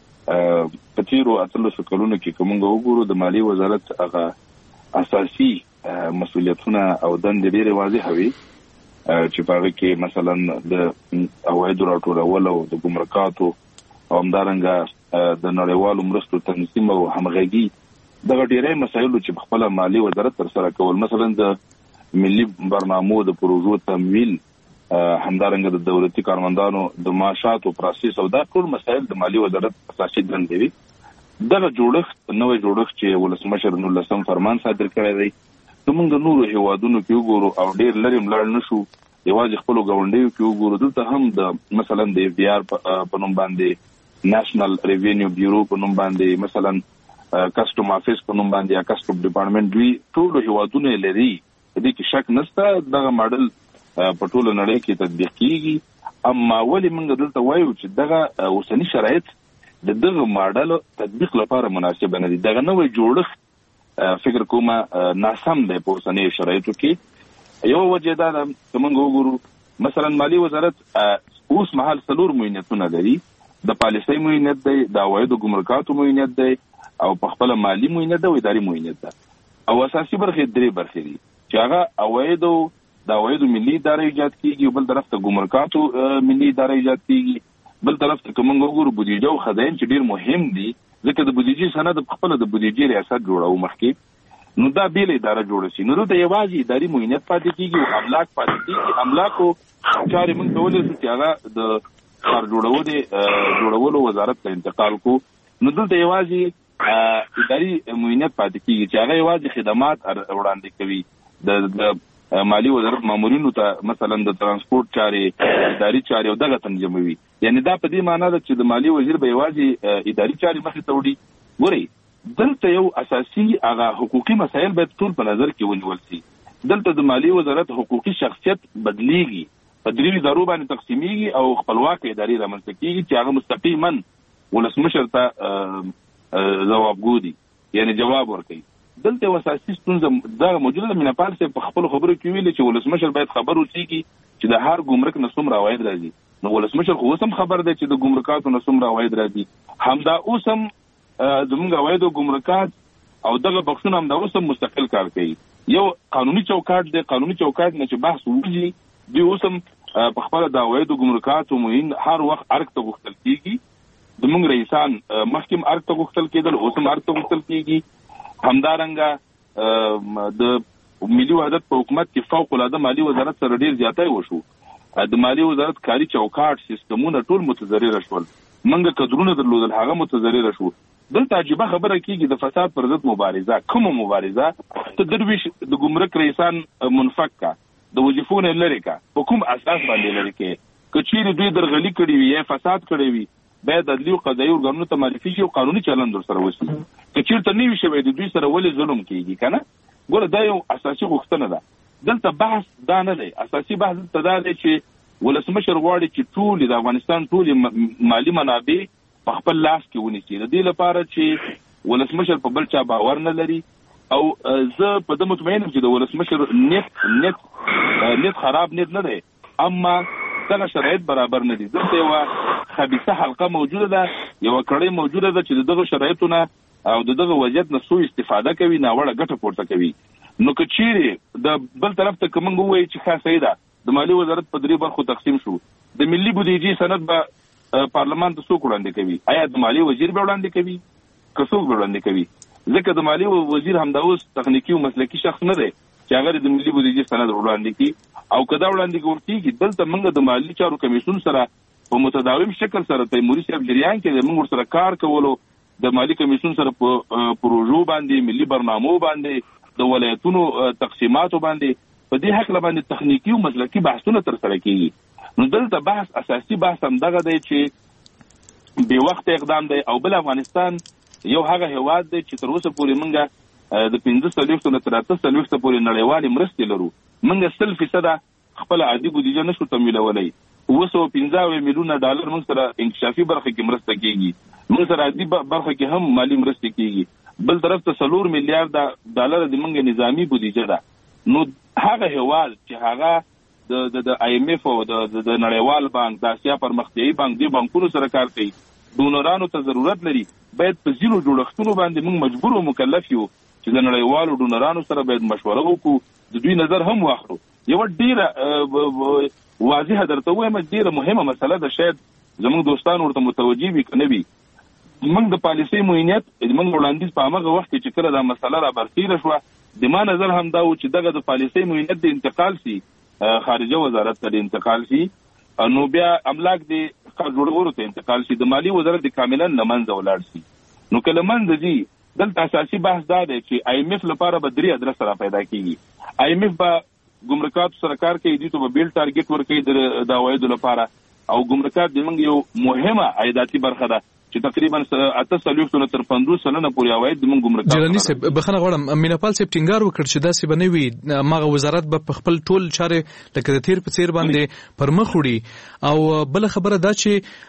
Speaker 7: په تیرو 13 کلونو کې کومه وګورو د مالی وزارت هغه اساسي مسؤلیتونه او دندې ډېرې واضحه وي چې په هغه کې مثلا د عوایدو راټولول او د ګمرکاتو او همدارنګه د نړیوالو مرستو تنظیم او همغږي دغه ډېرې مسایلو چې په خپل مالی وزارت تر سره کول، مثلا د ملي برنامو د پروژو تمویل، همدارنګه د دولتي کارمندانو د معاشاتو پروسس او دا ټول مسایل د مالی وزارت اساسي دندې وي. دغه جوړښت نوې جوړښت چې ولسمشر 19 فرمان صادر کړی دی موږ د نورو هیوادونو کې وګورو او ډېر لري ملړ نشو یوازې خپل غونډیو کې وګورو. دلته هم د مثلا د اف ډي ار په نوم باندې نېشنل ریوینیو بیورو په نوم باندې مثلا کسټم افیس په نوم باندې یا کسټم ډپارټمنټ دوی ټول هیوادونه لري. دې کې شک نشته دغه ماډل په ټول نړۍ کې تطبیق کیږي. اما ولې موږ دلته وایو چې دغه اوسنی شرایط دغه ماډل تطبیق لپاره مناسب نه دي؟ دغه نوې جوړښت فکر کومه ناسم دی په اوسنی شرایطو کې. یو وجه دا ده چې موږ وګورو مثلا مالی وزارت اوس مهال 4 معاینتونه لري. د پالیسۍ معاینت دی، د عوایدو ګمرکاتو معاینت دی او په خپل مالی معاینت دی او اداري معاینت دی. او اساسي برخې 3 برخې دي چې هغه د عوایدو ملي اداره ایجاد کیږي، بل طرف ته ګمرکاتو ملي اداره ایجاد کیږي، بل طرف ته کوم وګورو بودیجه او خزاین چې ډیر مهم دي ځکه د بودیجې سند په خپل د بودیجې ریاست جوړاو مخکې نو دا بیل اداره جوړ شي. نو د یوازې اداري معاینت پاتې کیږي او املاک پاتې کیږي. املاکو چارې موږ کولای شو چې هغه د کار جوړولو وزارت ته انتقال کو. نو دلته یوازې اداري معاینت پاتې کیږي چې هغه یوازې خدمات وړاندې کوي. د مالی وزارت مامورینو ته مثلا د ترانسپورت چارې اداري چارې او دغه تنظیموي. یعنی دا په دې معنی ده چې د مالی وزیر به یوازې اداري چارې مخې ته وړي. ګورئ دلته یو اساسي هغه حقوقي مسایل باید ټول په نظر کې ونیول شي. دلته د مالی وزارت حقوقي شخصیت بدلیږي، په درې ادارو باندې تقسیمیږي او خپلواکه ادارې رامنځته کیږي چې هغه مستقیما ولسمشر ته ځوابګو دي، یعنی جواب ورکوي. دلته اساسي ستونزه دا موجوده ده. میناپال صاحب په خپل خبرو کې ویلي چې ولسمشر باید خبر اوسېږي چې د هر ګمرک نه څومره عواید راځي. نو ولسمشر خو اوس هم خبر دی چې د ګمرکاتو نه څومره عواید راځي. همدا اوس هم زموږ عواید او ګمرکات او دغه بخښونه همدا اوس هم مستقل کار کوي. یو قانوني چوکاټ دی، قانوني چوکاټ نه چې بحث وږي دوی اوس هم په خپل د عواید او ګمرکاتو مهم هر وخت ارګ ته غوښتل کیږي. زموږ رئیسان مخکې ارګ ته غوښتل کېدل، اوس هم ارګ ته غوښتل کیږي. همدارنګه د ملي وحدت په حکومت کې فوق العاده مالی وزارت سره ډیر زیاتی وشو. د مالی وزارت کاري چوکاټ سیستمونه ټول متضرر شول. منګه کډرونه درلودل هغه متضرر شو. دلته عجیبه خبره کیږي د فساد پر ضد مبارزه، کومه مبارزه؟ ته درویش د ګمرک رئیسان منفک کا، د وظیفونو لري کا، په کوم اساس باندې لري کې؟ کچېری دوی درغلي کړی وي یا فساد کړی وي باید عدلي او قضایي ارګانونو ته معرفي شي او قانوني چلند ورسره وشي. کچېرته نه وي شوی د دوی سره ولې ظلم کیږي کنه؟ ګوره دا یو اساسي غوښتنه ده. دلته بحث دا نه دی. اساسي بحث دلته دا دی چې ولسمشر غواړي چې ټول د افغانستان ټول مالی منابع په خپل لاس کې ونیسي، د دې لپاره چې ولسمشر په بل چا باور نه لري. او زه په دې مطمئن یم چې د ولسمشر نیت خراب نیت نه دی، اما دغه شرایط برابر نه دي. دلته یو خبيثه حلقه موجوده ده، یو کړۍ موجوده ده چې دغه شرایطونه او دغه وضعیت نه سوء استفاده کوي، ناوړه ګټه پورته کوي. نو که چیرې د بل طرف ته کوم وایي چې خاصه ده د مالی وزارت په درې برخو تقسیم شو، د ملي بودیجې سند به پارلمان ته څوک وړاندې کوي؟ آیا د مالی وزیر به وړاندې کوي که څوک به وړاندې کوي؟ ځکه د مالی وزیر همدا اوس تخنیکی او مسلکي شخص نه دی چې هغه د ملي بودیجې سند وړاندې کوي. او کدا وړاندې کوي دلته موږ د مالی چارو کمیشن سره په متداوم شکل سره تیموري صاحب جریان کې موږ سره کار کولو، د مالی کمیشن سره په پروژو باندې، ملي برنامو باندې، د ولایتونو تقسیماتو باندې په دې حق باندې تخنیکی او مسلکي بحثونه تر سره کیږي. نو دلته بحث اساسي بحث هم دغه دی چې بې وخت اقدام دی. او بل افغانستان یو هغه هیواد دی چې تر اوسه پورې موږ د 15 نه تر 30 پورې نړیوالې مرستې لرو. موږ 100% خپل عادي بودیجه نشو تمویلولی. 215 میلیونه ډالر موږ سره انکشافي برخه کې مرسته کیږي، موږ سره عادي برخه کې هم مالی مرسته کیږي. بل طرف ته 4 میلیارډ ډالر د موږ نظامی بودیجه ده. نو هغه هیواد چې هغه د آی ایم ایف او د نړیوال بانک، د اسیا پرمختیایي بانک، د بانکونو سره کار کوي، ډونرانو ته ضرورت لري، باید په ځینو جوړښتونو باندې موږ مجبور او مکلف یو چې د نړیوالو ډونرانو سره باید مشوره وکړو، د دوی نظر هم واخلو. یو ډیره واضحه درته وایم، ډیره مهمه مسله ده، شاید زموږ دوستان ورته متوجي وي که نه وي. موږ د پالیسۍ معینیت موږ وړاندیز په هغه وخت کې چې کله دا مسله را برسېره شوه، د ما نظر هم دا و چې دغه د پالیسۍ معینیت د انتقال شي خارجه وزارت ته انتقال شي، نو بیا املاک د جوړولو ته انتقال شي، د مالی وزارت د کاملا نه منځه ولاړ شي. نو کله منځه ځي دلته اساسي بحث دا دی چې آی ایم ایف لپاره به 3 ادرس را پیدا کیږي. آی ایم ایف به ګمرکاتو سره کار کوي، دوی ته به بیل ټارګټ ورکوي د عوایدو لپاره، او ګمرکات د موږ یو مهمه عایداتي برخه ده چې تقریبا 48 تر 50 سلنه پورې عواید د موږ ګمرکات.
Speaker 4: جلانی صاحب بخښنه غواړم، میناپال صاحب ټینګار وکړ چې داسې به نه وي، ماغه وزارت به په خپل ټول چارې لکه د تیر په څیر باندې پر مخ وړي. او بل خبره دا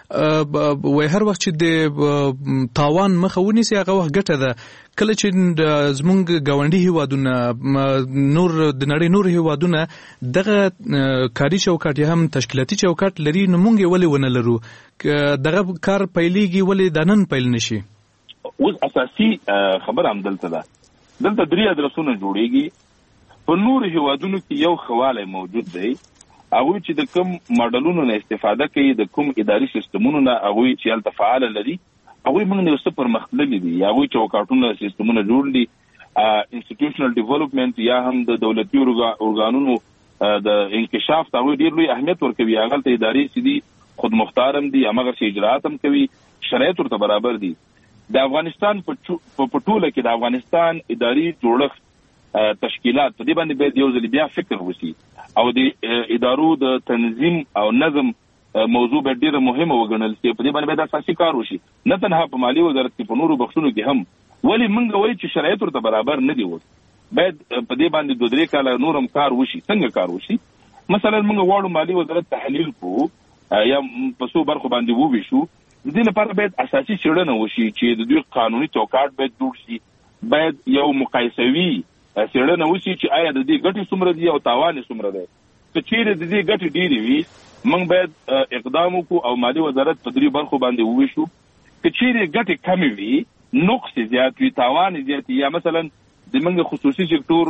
Speaker 4: چې وای هر وخت چې د تاوان مخه ونیسي هغه وخت ګټه ده. کله چې زمونږ ګاونډي هیوادونه نور د نړۍ نور هیوادونه دغه کاري چوکاټ هم تشکیلاتي چوکاټ لري، نو موږ یې ولې ونه لرو؟ دغه کار پیلېږي ولې دا نن پیل نشي؟
Speaker 7: اوس اساسي خبره هم دلته ده، دلته 3 ادرسونه جوړیږي. په نور هیوادونو کې یو خواله موجود دی، هغوی چې د کوم ماډلونو نه استفاده کوي، د کوم اداري سیستمونو نه هغوی چې هلته فعاله لري، هغوی موږ نه څه پرمختللي دي، هغوی چوکاټونه سیستمونه جوړ دي. انسټیټیوشنل ډیولپمنټ یا هم د دولتي ارګانونو د انکشاف ته هغوی ډېر لوی اهمیت ورکوي. هغلته ادارې چې دي خود مختار هم دي، همغسې اجراات هم کوي، شرایط ورته برابر دي. د افغانستان په ټوله کې د افغانستان اداري جوړښت تشکیلات په دې باندې باید یو ځل بیا فکر وشي او د ادارو د تنظیم او نظم موضوع به ډیره مهمه وګڼل شي. په دې باندې باید اساسي کار وشي، نه تنها په مالی وزارت کې، په نورو بخښونو کې هم. ولی موږ وایو چې شرایط ورته برابر نه دي، باید په دې باندې 2-3 کاله نورم کار وشي. څنګه کار وشي؟ مثلا موږ غواړو مالی وزارت تحلیل کو یا په څو برخو باندې وویشو. د دې لپاره باید اساسي څېړنه وشي چې د دوی قانوني چوکاټ باید جوړ شي، باید یو مقایسوي څېړنه وشي چې آیا د دې ګټې څومره دي او تاوان څومره دی. که چیرې د دې ګټې ډېرې وي موږ باید اقدام وکړو او مالی وزارت په 3 برخو باندې وویشو. که چیرې ګټې کمې وي، نقص زیات وي، تاوان زیات، یا مثلا د موږ خصوصي سکتور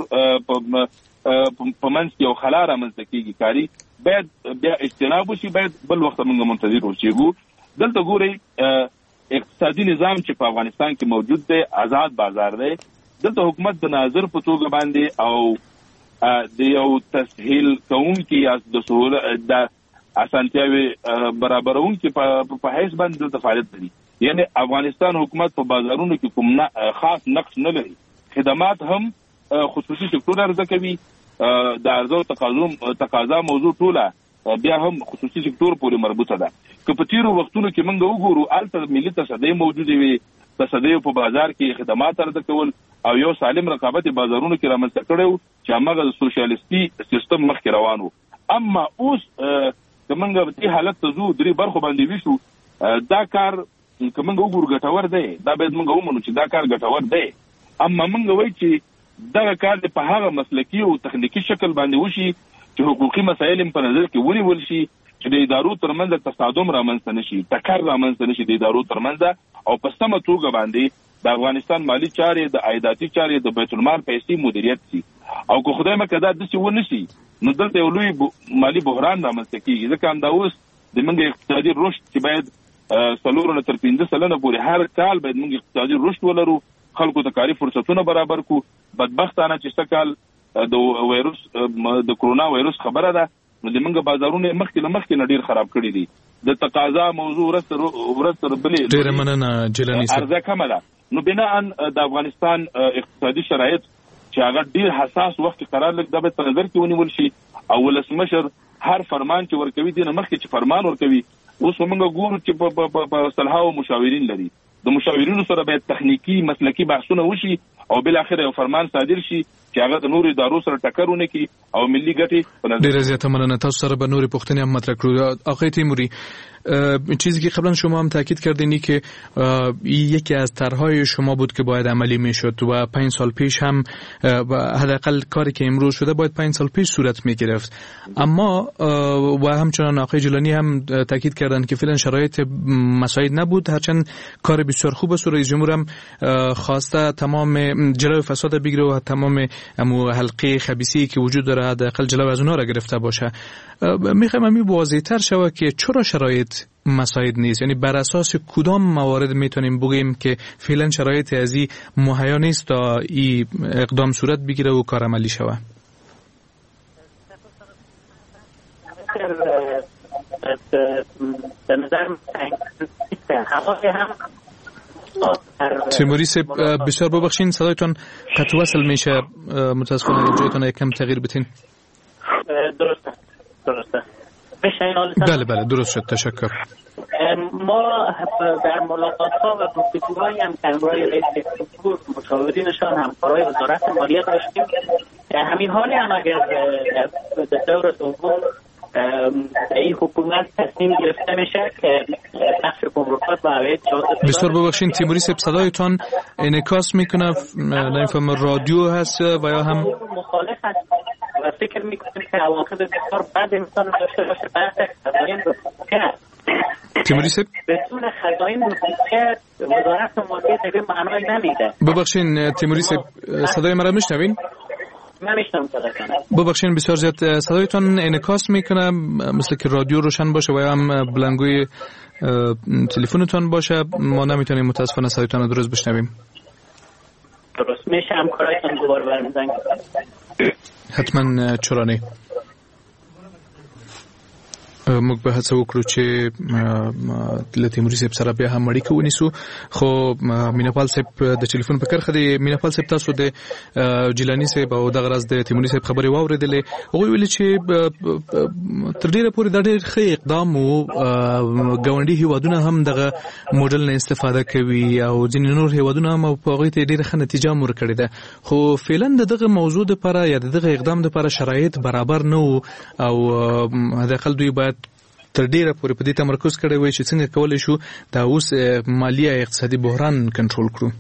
Speaker 7: په منځ کې یو خلا رامنځته کېږي کاري، باید بیا اجتناب وشي، باید بل وخت موږ منتظر اوسېږو. دلته ګورئ اقتصادي نظام چې په افغانستان کې موجود دی آزاد بازار دی. دلته حکومت د ناظر په توګه باندې او د یو تسهیل کوونکي یا د اسانتیاوي برابرونکي په حیث باندې دلته فعالیت لري. یعنی افغانستان حکومت په بازارونو کې کوم خاص نقش نه لري. خدمات هم خصوصي سکتور عرضه کوي، د عرضه او تقاضا موضوع ټوله بیا هم خصوصي سکتور پورې مربوطه ده. که په تیرو وختونو کې موږ وګورو الته ملي تصدۍ موجوده وي، تصدۍ په بازار کې خدمات عرضه کول او یو سالم رقابت بازارونو کې رامنځته کړو چې هغه د سوشلیستي سیستم مخکې روان وو. اما اوس که موږ په دې حالت ته ځو 3 برخو باندې ویشو، دا کار که موږ وګورو ګټور دی، دا باید موږ ومنو چې دا کار ګټور دی. اما موږ وایو چې دا کار په هغه مسلکي او تخنیکی شکل باندې وشي چې حقوقي مسایل په نظر کې ونیول شي، چې د ادارو ترمنځ تصادم رامنځته نشي، ټکر رامنځته نشي د ادارو ترمنځ، او په سمه توګه باندې د افغانستان مالی چارې، د عایداتي چارې، د بیت المال پیسې مدیریت شي. او که خدای مکړه دا داسې ونه شي نو دلته یو لوی مالی بحران رامنځته کېږي. ځکه همدا اوس د موږ اقتصادي رشد چې باید 4 تر 5 سلنه پورې هر کال باید موږ اقتصادي رشد ولرو، خلکو ته کاري فرصتونه برابر کو. بدبختانه چې سکال د وایروس د کرونا وایروس خبره ده نو د موږ بازارونه مخکې نه ډیر خراب کړي دي. د تقاضا موضوع ورسره بلې
Speaker 4: ډیر مننه جیلانی صاحب.
Speaker 7: ارزه کمه ده. نو بناء د افغانستان اقتصادي شرایط چې هغه ډیر حساس وخت قرار لګ د په نظر کې ونیول شي او ولسمشر هر فرمان چې ورکوي دینه مخکې چې فرمان ورکوي. اوس موږ ګورو چې په صلاحو مشاورین لري، د مشاورینو سره باید تخنیکی مسلکی بحثونه وشي او بل اخر یو فرمان صادر شي چې هغه د نورو ادارو سره ټکر ونه کړي او ملي ګټې په نظر.
Speaker 4: ډیره زیاته مننه. تاسو سره به نورې پوښتنې هم مطرح کړو. آقای تیموری، چیزی که قبلا شما هم تاکید کردین که یکی از طرحهای شما بود که باید عملی میشد و 5 سال پیش هم حداقل کاری که امروز شده باید 5 سال پیش صورت میگرفت. اما و همچنان آقای جیلانی هم تاکید کردن که فعلا شرایط مساعد نبود، هرچند کار بسیار خوب است. رئیس جمهور هم خواسته تمام جلوی فساد بگیره و تمام حلقه خبیثی که وجود داره حداقل جلوی از اونها را گرفته باشه. میخوایم همین واضح‌تر شود که چرا شرایط مساعد نیست، یعنی بر اساس کدام موارد میتونیم بگیم که فعلا شرایط ازی مهیا نیست تا این اقدام صورت بگیره و کار عملی شود.
Speaker 6: به نظر
Speaker 4: تیموری صاحب بسیار ببخشین صدایتون قطع وصل میشه، متاسفانه جایتون یکم تغییر بدین.
Speaker 6: درسته
Speaker 4: بله درست شد. تشکر.
Speaker 6: ما در ملاقات‌ها و گفتگوهایی هم که همراه رئیس جمهور، مشاورینشان، همکارای وزارت مالیه داشتیم. همین حالی هم اگر به دور دوم این حکومت تصمیم گرفته میشه که بخش گمرکات و عواید
Speaker 4: بسیار ببخشید تیموری صاحب صدایتان انعکاس میکنه، نمیفهم رادیو هست و یا هم
Speaker 6: مخالف هست و فکر میکنم که عواقب بسیار بد انسان داشته باشه. بحث خزاین رو
Speaker 4: تیموری صاحب
Speaker 6: بدون خزاین رو وزارت مالیه دیگه معنای نمیده.
Speaker 4: ببخشید تیموری صاحب صدای مرا میشنوین؟ ببخشید بسیار زیاد صدایتان انعکاس میکنه، مثل که رادیو روشن باشه و یا هم بلندگوی تلفنتون باشه، ما نمیتونیم متاسفانه صدایتان رو درست بشنویم.
Speaker 6: درست میشه همکارایتان دوباره برمیزن؟
Speaker 4: حتما چرا نه. موږ به هڅه وکړو چې له تیموري صاحب سره بیا هم اړیکه ونیسو. خو میناپال صاحب د ټلیفون په کرخه دی. میناپال صاحب تاسو د جیلانی صاحب او د غرض د تیموري صاحب خبرې واوریدلې. هغه ویل چې تر ډیره پورې دا ډیر ښه اقدام وو. ګاونډي هیوادونه هم دغه موډل نه استفاده کوي او ځینې نور هیوادونه هم په هغه ته ډیره ښه نتیجه ورکړې ده. خو فعلا دغه موضوع لپاره یا دغه اقدام لپاره شرایط برابر نه وو او داخل دوی باید تر ډیره پورې په دې تمرکز کړی وي چې څنګه کولای شو دا اوس مالی او اقتصادي بحران کنټرول کړو.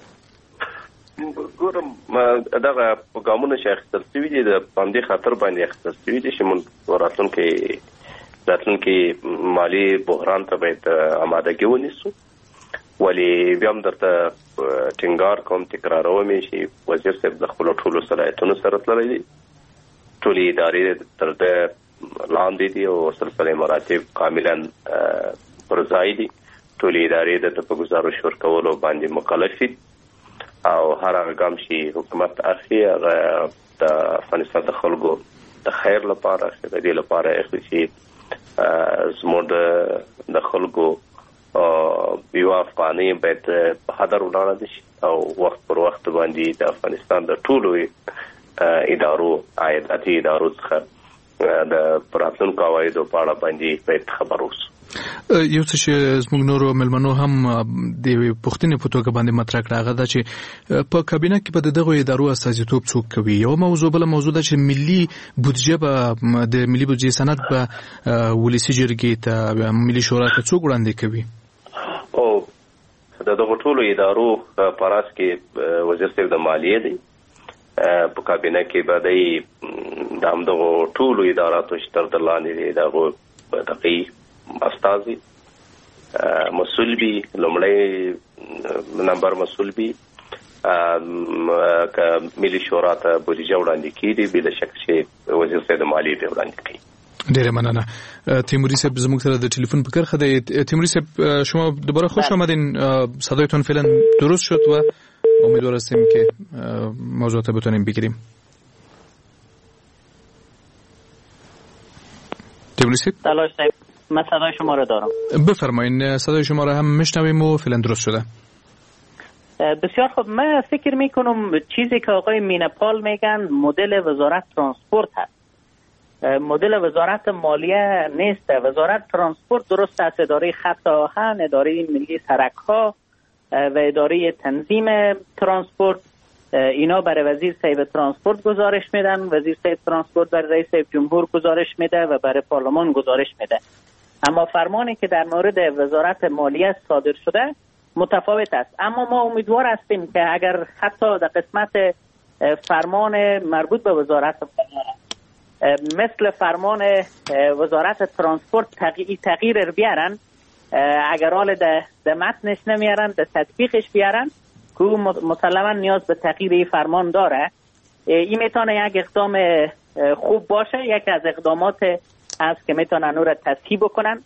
Speaker 5: ګورم دغه ګامونه چې اخیستل شوي دي د باندې خطر باندې اخیستل شوي دي چې موږ راتلونکي مالی بحران ته باید آمادګي ونیسو. ولی بیا هم درته ټینګار کوم تکراروم چې وزیر صاحب د خپلو ټولو صلاحیتونو سره تللی دي. ټولې ادارې تر ده لاندې دي او سلسله مراتب کاملا پر ځای دي. ټولې ادارې د په گزارش ورکولو باندې مکلف دي او هر هغه ګام چې حکومت اخلي هغه د افغانستان د خلکو د خیر لپاره د دې لپاره اخلي چې زموږ د خلکو یو افغاني باید په حاضر ولاړ دي او وخت پر وخت باندې د افغانستان د ټولو ادارو عایداتي ادارو څخه د پراتلونکو عوایدو په اړه باندې باید خبر اوسو.
Speaker 4: یو څه چې زموږ نورو ملمنو هم د پښتنې په توګه باندې مطرح کړه هغه دا چې په کابینه کې به دغه ادارو استازیتوب څوک کوي. یو موضوع بل موضوع دا چې ملي بودجه به د ملي بودجه سند به ولسی جرګې ته ملي شورا ته څوک وړاندې کوي.
Speaker 5: او دغه ټولو ادارو پاراس کې وزیر صاحب د مالیې دی. په کابینه کې به د همدغو ټولو اداراتو چې تر لاندې دي دغه دقیق استازي مسؤل بي لومړی نمبر مسؤل بي ملي شورا ته بودجه وړاندې کیږي بل شک چې وزیر صاحب مالیې به وړاندې کوي.
Speaker 4: ډیره مننه. تیموری صاحب زموږ سره د ټلیفون په کرخه دی. تیموری صاحب شما دوباره خوش آمدین. صدایتون فعلا درست شد و امیدوار هستیم که موضوعات بتونیم بگیریم. تیموری صاحب
Speaker 6: من صدای شما رو دارم.
Speaker 4: بفرمایین. صدای شما رو هم میشنویم و فعلا درست شده.
Speaker 6: بسیار خوب. من فکر میکنم چیزی که آقای میناپال میگن مدل وزارت ترانسپورت هست. مدل وزارت مالیه نیست. وزارت ترانسپورت درست است. اداره خط آهن، اداره ملی سرک‌ها و اداره تنظیم ترانسپورت اینا برای وزیر صاحب ترانسپورت گزارش میدن. وزیر صاحب ترانسپورت برای رئیس جمهور گزارش میده و برای پارلمان گزارش میده. اما فرمانی که در مورد وزارت مالیه صادر شده متفاوت است. اما ما امیدوار هستیم که اگر حتی در قسمت فرمان مربوط به وزارت مثل فرمان وزارت ترانسپورت تغییر بیارن، اگر حال در متنش نمیارن در تطبیقش بیارن که مسلما نیاز به تغییر فرمان داره، این میتونه یک اقدام خوب باشه. یکی از اقدامات است که میتونن اون را تصحیح بکنن.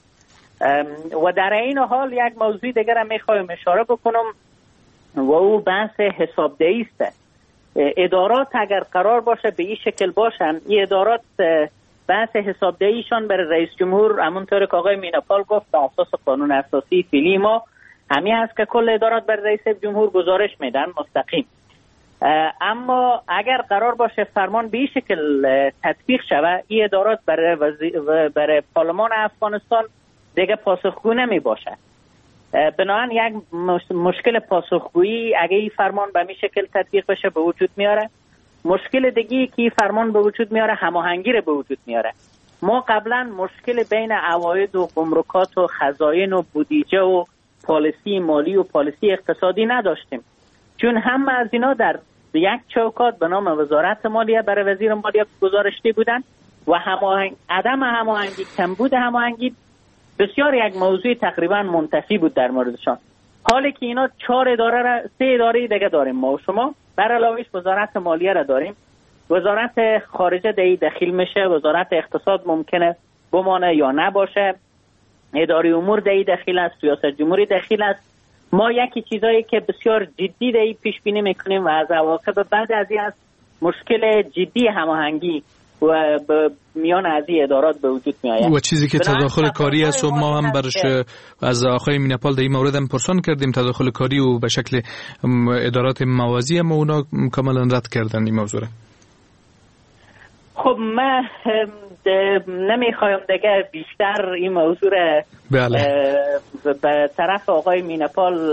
Speaker 6: و در این حال یک موضوع دیگر هم میخوایم اشاره بکنم و او بحث حسابدهی است. ادارات اگر قرار باشه به این شکل باشن، این ادارات بحث حسابدهیشان برای رئیس جمهور همونطور که آقای میناپال گفت به اساس قانون اساسی فعلی ما همین هست که کل ادارات برای رئیس جمهور گزارش میدن مستقیم. اما اگر قرار باشه فرمان به این شکل تطبیق شود، این ادارات برای پارلمان افغانستان دیگه پاسخگو نمی باشه. بنابراین یک مشکل پاسخگویی اگه این فرمان به این شکل تطبیق بشه به وجود میاره. مشکل دیگه که این فرمان به وجود میاره هماهنگی رو به وجود میاره. ما قبلا مشکل بین عواید و گمرکات و خزاین و بودجه و پالیسی مالی و پالیسی اقتصادی نداشتیم، چون همه از اینا در یک چوکات به نام وزارت مالیه برای وزیر مالیه گزارشته بودن و عدم هماهنگی، کمبود هماهنگی بسیار یک موضوع تقریبا منتفی بود در موردشان. حالی که اینا 3 اداره دیگه داریم ما و شما، بر علاوهش وزارت مالیه را داریم. وزارت خارجه دی دخیل میشه، وزارت اقتصاد ممکنه بمانه یا نباشه، اداره امور دی دخیل است، ریاست جمهوری دخیل است. ما یکی چیزایی که بسیار جدی دی پیش بینی میکنیم و از عواقب بعد از این است مشکل جدی هماهنگی و به میان از این ادارات به وجود می آید.
Speaker 4: و چیزی که تداخل کاری است و ما هم برش از آقای مینپال در این مورد هم پرسان کردیم، تداخل کاری و به شکل ادارات موازی هم اونا کاملا رد کردن این موضوع.
Speaker 6: خب من نمیخوایم دیگه بیشتر این موضوع به طرف آقای مینپال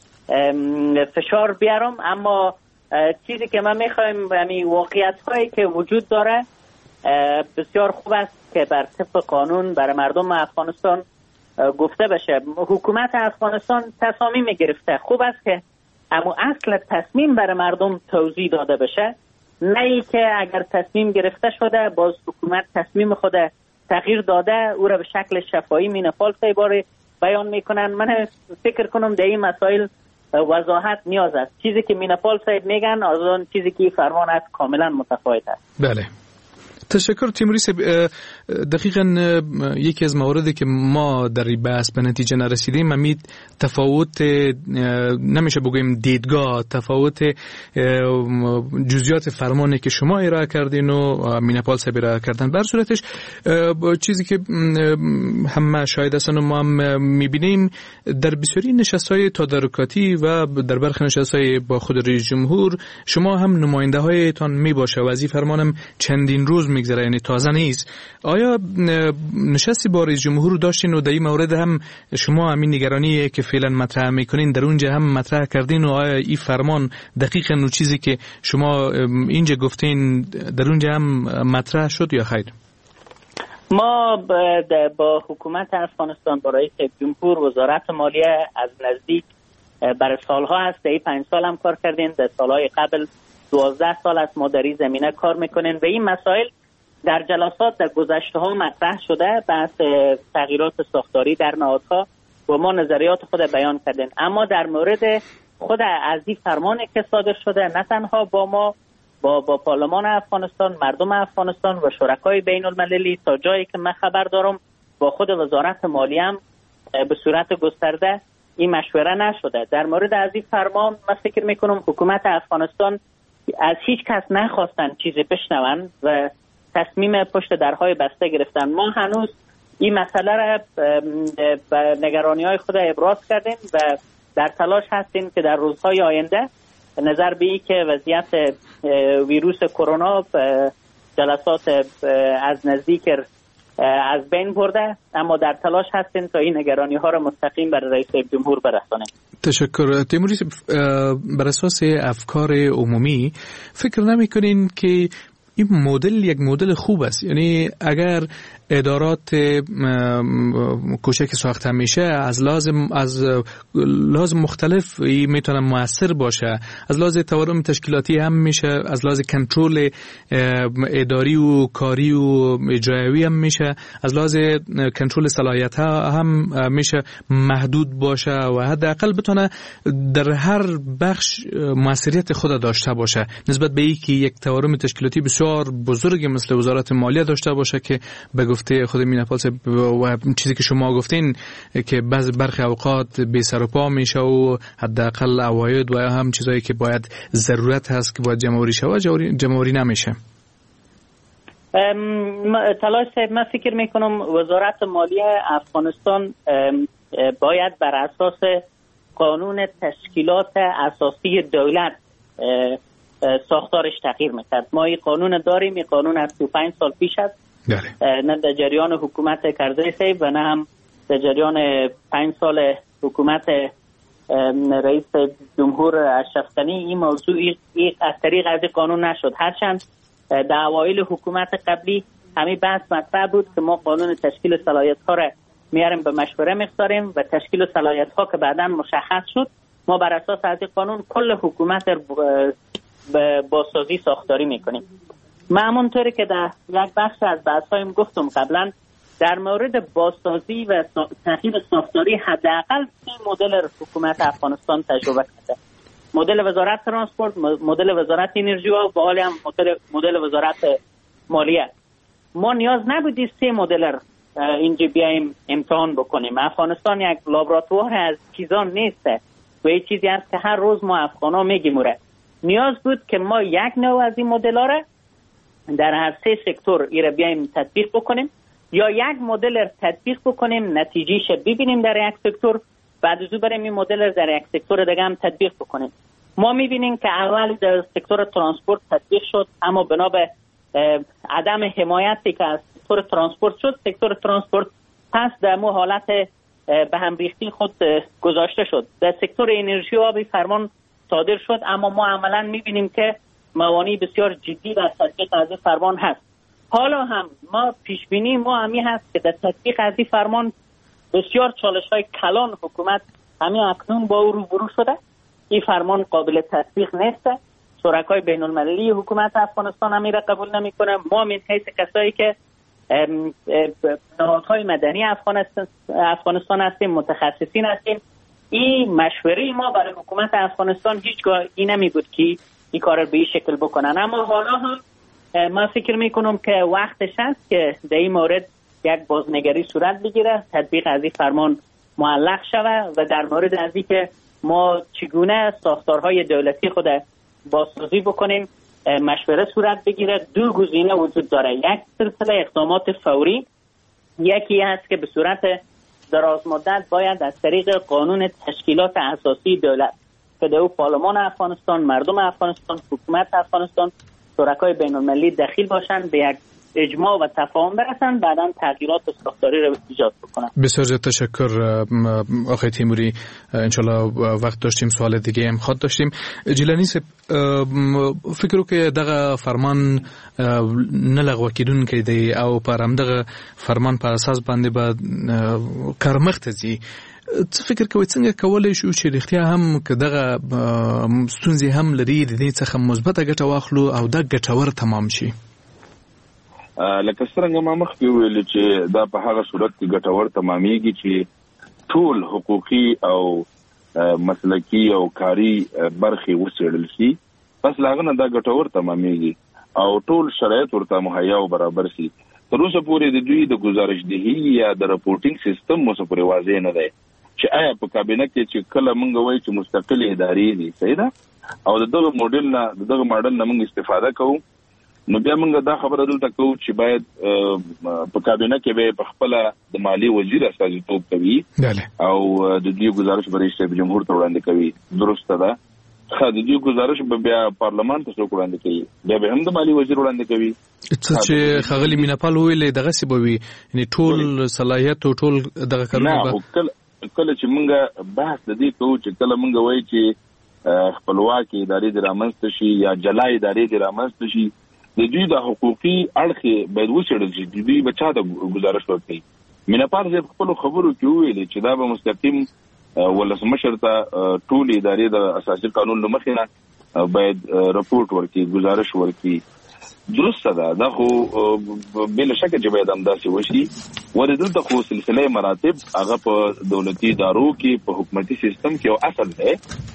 Speaker 6: فشار بیارم، اما چیزی که من میخوایم همین واقعیت هایی که وجود داره بسیار خوب است که بر طبق قانون برای مردم افغانستان گفته بشه. حکومت افغانستان تصامیم گرفته، خوب است که اما اصل تصمیم برای مردم توضیح داده بشه، نه ای که اگر تصمیم گرفته شده باز حکومت تصمیم خود تغییر داده او را به شکل شفاهی مینپال سایباری بیان میکنن. من فکر کنم در این مسائل وضاحت نیاز است. چیزی که مینپال صاحب میگن از اون چیزی که فرمان است کاملا متفاوت است.
Speaker 4: بله، تشکر تیموری صاحب. دقیقاً یکی از مواردی که ما در بحث به نتیجه نرسیدیم امید تفاوت نمیشه بگویم دیدگاه، تفاوت جزئیات فرمانی که شما ارائه کردین و مینپال صاحب ارائه کردن. بر صورتش چیزی که هم شاهد هستن و ما هم میبینیم در بسیاری نشست‌های تدارکاتی و در برخی نشست‌های با خود رئیس جمهور شما هم نماینده هایتان میباشه و از این فرمانم چندین روز میگذره، یعنی تازه نیست. آیا نشستی با رئیس جمهور رو داشتین و در این مورد هم شما همین نگرانی که فعلا مطرح میکنین در اونجا هم مطرح کردین و آیا این فرمان دقیقاً اون چیزی که شما اینجا گفتین در اونجا هم مطرح شد یا خیر؟
Speaker 6: ما با حکومت افغانستان با رئیس جمهور وزارت مالیه از نزدیک برای سالها است، در 5 سال هم کار کردین، در سالهای قبل 12 سال است ما در این زمینه کار میکنین و این مسائل در جلسات در گذشته ها مطرح شده، بحث تغییرات ساختاری در نهادها و ما نظریات خود بیان کردیم. اما در مورد خود از این فرمانی که صادر شده نه تنها با ما با پارلمان افغانستان، مردم افغانستان و شرکای بین المللی تا جایی که من خبر دارم با خود وزارت مالیه هم به صورت گسترده این مشوره نشده. در مورد از این فرمان من فکر میکنم حکومت افغانستان از هیچ کس نخواستن چیزی بشنون و تصمیم پشت درهای بسته گرفتن. ما هنوز این مسئله را به نگرانی‌های خود ابراز کردیم و در تلاش هستیم که در روزهای آینده نظر به این که وضعیت ویروس کرونا جلسات از نزدیک از بین برده، اما در تلاش هستیم تا این نگرانی‌ها را مستقیم بر رئیس جمهور برسانیم.
Speaker 4: تشکر. تیموری، بر اساس افکار عمومی فکر نمی‌کنین که این مدل یک مدل خوب است؟ یعنی اگر ادارات کوچک ساخته میشه از لازم مختلف میتونه موثر باشه، از لحاظ تورم تشکیلاتی هم میشه، از لحاظ کنترل اداری و کاری و اجرایی هم میشه، از لحاظ کنترل صلاحیت ها هم میشه محدود باشه و حداقل بتونه در هر بخش موثریت خود داشته باشه، نسبت به اینکه یک تورم تشکیلاتی بسیار بزرگ مثل وزارت مالیه داشته باشه که به گفته خود مینپال و چیزی که شما گفتین که برخی اوقات بی سر و پا میشه و حداقل عواید و هم چیزایی که باید ضرورت هست که باید جمع‌آوری شه جمع‌آوری نمیشه.
Speaker 6: تلاش صاحب، من فکر میکنم وزارت مالیه افغانستان باید بر اساس قانون تشکیلات اساسی دولت ساختارش تغییر میکرد. ما این قانون داریم، این قانون از 35 سال پیش است، نه در جریان حکومت کرزی صاحب و نه هم در جریان 5 سال حکومت رئیس جمهور اشرف غنی این موضوع از طریق از قانون نشد. هرچند در اوایل حکومت قبلی همین بحث مطرح بود که ما قانون تشکیل صلاحیت ها را میاریم به مشوره میگذاریم و تشکیل صلاحیت ها که بعدا مشخص شد ما بر اساس از قانون کل حکومت بازسازی ساختاری میکنیم. من همونطوری که در یک بخش از بحث‌هایم گفتم قبلا در مورد بازسازی و تغییر ساختاری حداقل 3 مدل حکومت افغانستان تجربه کرده: مدل وزارت ترانسپورت، مدل وزارت انرژی و حالا هم مدل وزارت مالیه. ما نیاز نبودی 3 مدل اینجا بیایم امتحان بکنیم. افغانستان یک لابراتوار از چیزان نیست و این چیزی است که هر روز ما افغانا میگیم. نیاز بود که ما یک نوع از این مدل‌ها را در هر 3 سکتور ایره بیایم تطبیق بکنیم یا یک مدل تطبیق بکنیم نتیجهش ببینیم در یک سکتور بعد از اون بریم این مدل در یک سکتور دیگه هم تطبیق بکنیم. ما میبینیم که اول در سکتور ترانسپورت تطبیق شد اما بنا به عدم حمایتی که از سکتور ترانسپورت شد سکتور ترانسپورت پس در مو حالت به هم ریختی خود گذاشته شد. در سکتور انرژی و آبی فرمان صادر شد اما ما عملا میبینیم که موانع بسیار جدی در تطبیق از این فرمان هست. حالا هم ما پیش بینی ما همی هست که در تطبیق از این فرمان بسیار چالش‌های کلان حکومت همین اکنون با او روبرو شده. این فرمان قابل تطبیق نیست. شرکای بین المللی حکومت افغانستان هم را قبول نمی‌کنه. ما من حیث کسایی که نهادهای مدنی افغانستان هستیم، متخصصین هستیم، این مشوره ما برای حکومت افغانستان هیچگاه این نمی بود که این کار به این شکل بکنن. اما حالا هم من فکر میکنم که وقتش هست که در این مورد یک بازنگری صورت بگیره، تطبیق از این فرمان معلق شود و در مورد از این که ما چگونه ساختارهای دولتی خود بازسازی بکنیم مشوره صورت بگیره. 2 گزینه وجود داره، یک سلسله اقدامات فوری، یکی هست که به صورت دراز مدت باید از طریق قانون تشکیلات اساسی دولت که در پارلمان افغانستان، مردم افغانستان، حکومت افغانستان، شرکای بین المللی دخیل باشن، به یک اجماع و تفاهم برسن، بعداً تغییرات ساختاری رو ایجاد بکنن.
Speaker 4: بسیار زیاد تشکر آقای تیموری. انشالله وقت داشتیم سوال دیگه هم خود داشتیم. جیلانی صاحب فکرو که دغه فرمان نلغوه کیدون کې دی او پر همدغه فرمان پر اساس باندې به کارمخته ځي، څه فکر کوئ څنګه کولی شو چې رښتیا هم که دغه ستونزې هم لري د دې څخه مثبته ګټه واخلو او دا ګټور تمام شي؟
Speaker 7: لکه څنګه ما مخکې ویل چې دا په هغه صورت کې ګټور تمامېږي چې ټول حقوقي او مسلکی او کاری برخې وڅېړل شي، پس لاغه نه دا ګټور تمامېږي او ټول شرایط ورته مهیا او برابر شي. تر اوسه پورې د دوی د گزارشدهي یا د رپورټینګ سیستم مو څه پورې واضح نه دی چې آیا په کابینه کې چې کله موږ وایو چې مستقل ادارې دي صحیح ده او دغه موډل نه موږ استفاده کوو، نو بیا موږ دا خبره دلته کوو چې باید په کابینه کې به په خپل د مالی وزیر استازیتوب کوي او د دې گزارش به رئیس جمهور ته وړاندې کوي. درسته ده، خا د دې گزارش به بیا پارلمان ته وړاندې کوي، بیا به هم د مالی وزیر وړاندې کوي.
Speaker 4: چې خغلی میناپال ویلې دغه سی به وي یعنی ټول صلاحیت او ټول دغه کارونه
Speaker 7: به کله چې موږ بحث د دې کوو چې کله موږ وایو چې خپلواکي ادارې د رامنځته شي یا جلا ادارې د رامنځته شي، د دوی د حقوقي اړخ باید وڅېړل شي چې دوی به چا ته گزارش ورکوي. میناپال صاحب خپل خبرو کې ویلې چې دا به مستقیم ولسمشر ته ټول ادارې د اساسي قانون له مخې نه باید رپورټ ورکړي، گزارش ورکړي. درسته ده، دا خو بلا شک چې باید همداسې وشي. ولې دلته خو سلسله مراتب هغه په دولتي ادارو کې په حکومتي سیستم کې یو اصل دی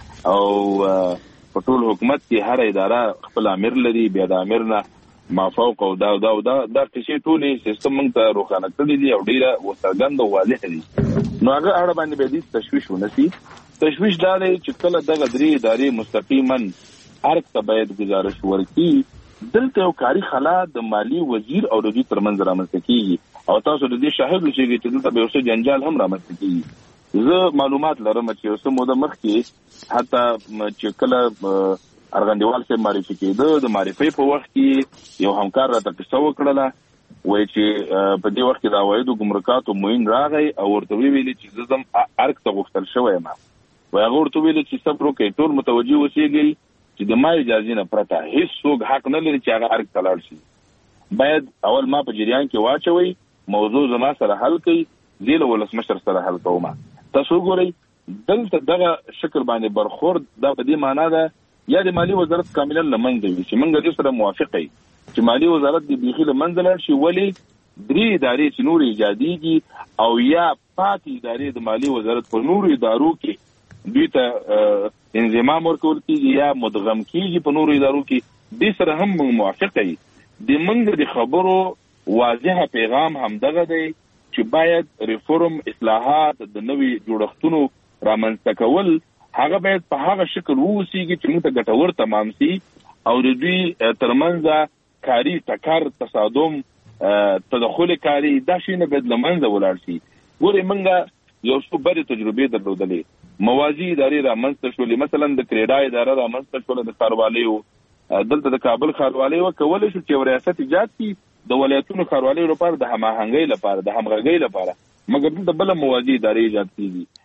Speaker 7: او په ټول حکومت کې هر اداره خپل امیر لري، بیا د امیر نه مافوق او دا کیسې ټولې سیستم موږ ته روښانه کړي دي او ډیره څرګند او واضح دي. نو هغه اړه باندې به دې تشویش ونه شي. تشویش دا دی چې کله دغه درې ادارې مستقیما هر څه باید گزارش ورکړي، دلته یو کاری خلا د مالی وزیر او د دوی ترمنځ رامنځته کیږي او تاسو د دې شاهد اوسئ چې دلته به اوسه جنجال هم رامنځته کیږي. زه معلومات لرم چې اوسه موده مخکې حتی چې کله ارغندیوال سے معرفي کېده، د معرفي په وخت کې یو همکار راته قصه وکړله، وایي چې په دې وخت کې د عوایدو ګمرکاتو معین راغی او ورته ویلي چې زه ځم ارګ ته غوښتل شوی یم. وایي هغه ورته ویلي چې صبر وکړئ، ټول متوجه اوسېږئ چې د ما اجازې نه پرته هیڅ څوک حق نه لري چې هغه ارګ ته لاړ شي. باید اول ما په جریان کې واچوئ، موضوع زما سره حل کړئ، زه له ولسمشر سره حل کوم. تاسو ګورئ دلته دغه شکل باندې برخورد دا په دې معنا ده یا د مالی وزارت کاملا لمنځه وي چې موږ دې سره موافق یو چې مالی وزارت د بیخي لمنځه لاړ شي، ولې درې ادارې چې نور ایجادیږي او یا پاتې ادارې د مالی وزارت په نورو ادارو کې دوی ته انضمام ورکول کېږي یا مدغم کېږي په نورو ادارو کې، دې سره هم موږ موافق یو. د موږ د خبرو واضح پیغام همدغه دی چې باید ریفورم، اصلاحات، د نوي جوړښتونو رامنځته کول هغه باید په هغه شکل ووسیږي چې موږ ته ګټور تمام سي او د دوی ترمنځ کاری ټکر تصادم تدخل کاری دا شینه باید لمنځه ولاړ شي. ګورې موږ یو څو برې تجربې درلودلې، موازي ادارې رامنځته شولې، مثلا د کریډا اداره رامنځته شوله د ښاروالۍ، دلته د کابل ښاروالۍ وکولی شو چې ریاست ایجاد کړي د ولایتونو ښاروالۍ لپاره د هماهنګۍ لپاره د همغږۍ لپاره، مګر دلته بله موازي ادارې ایجاد کېږي.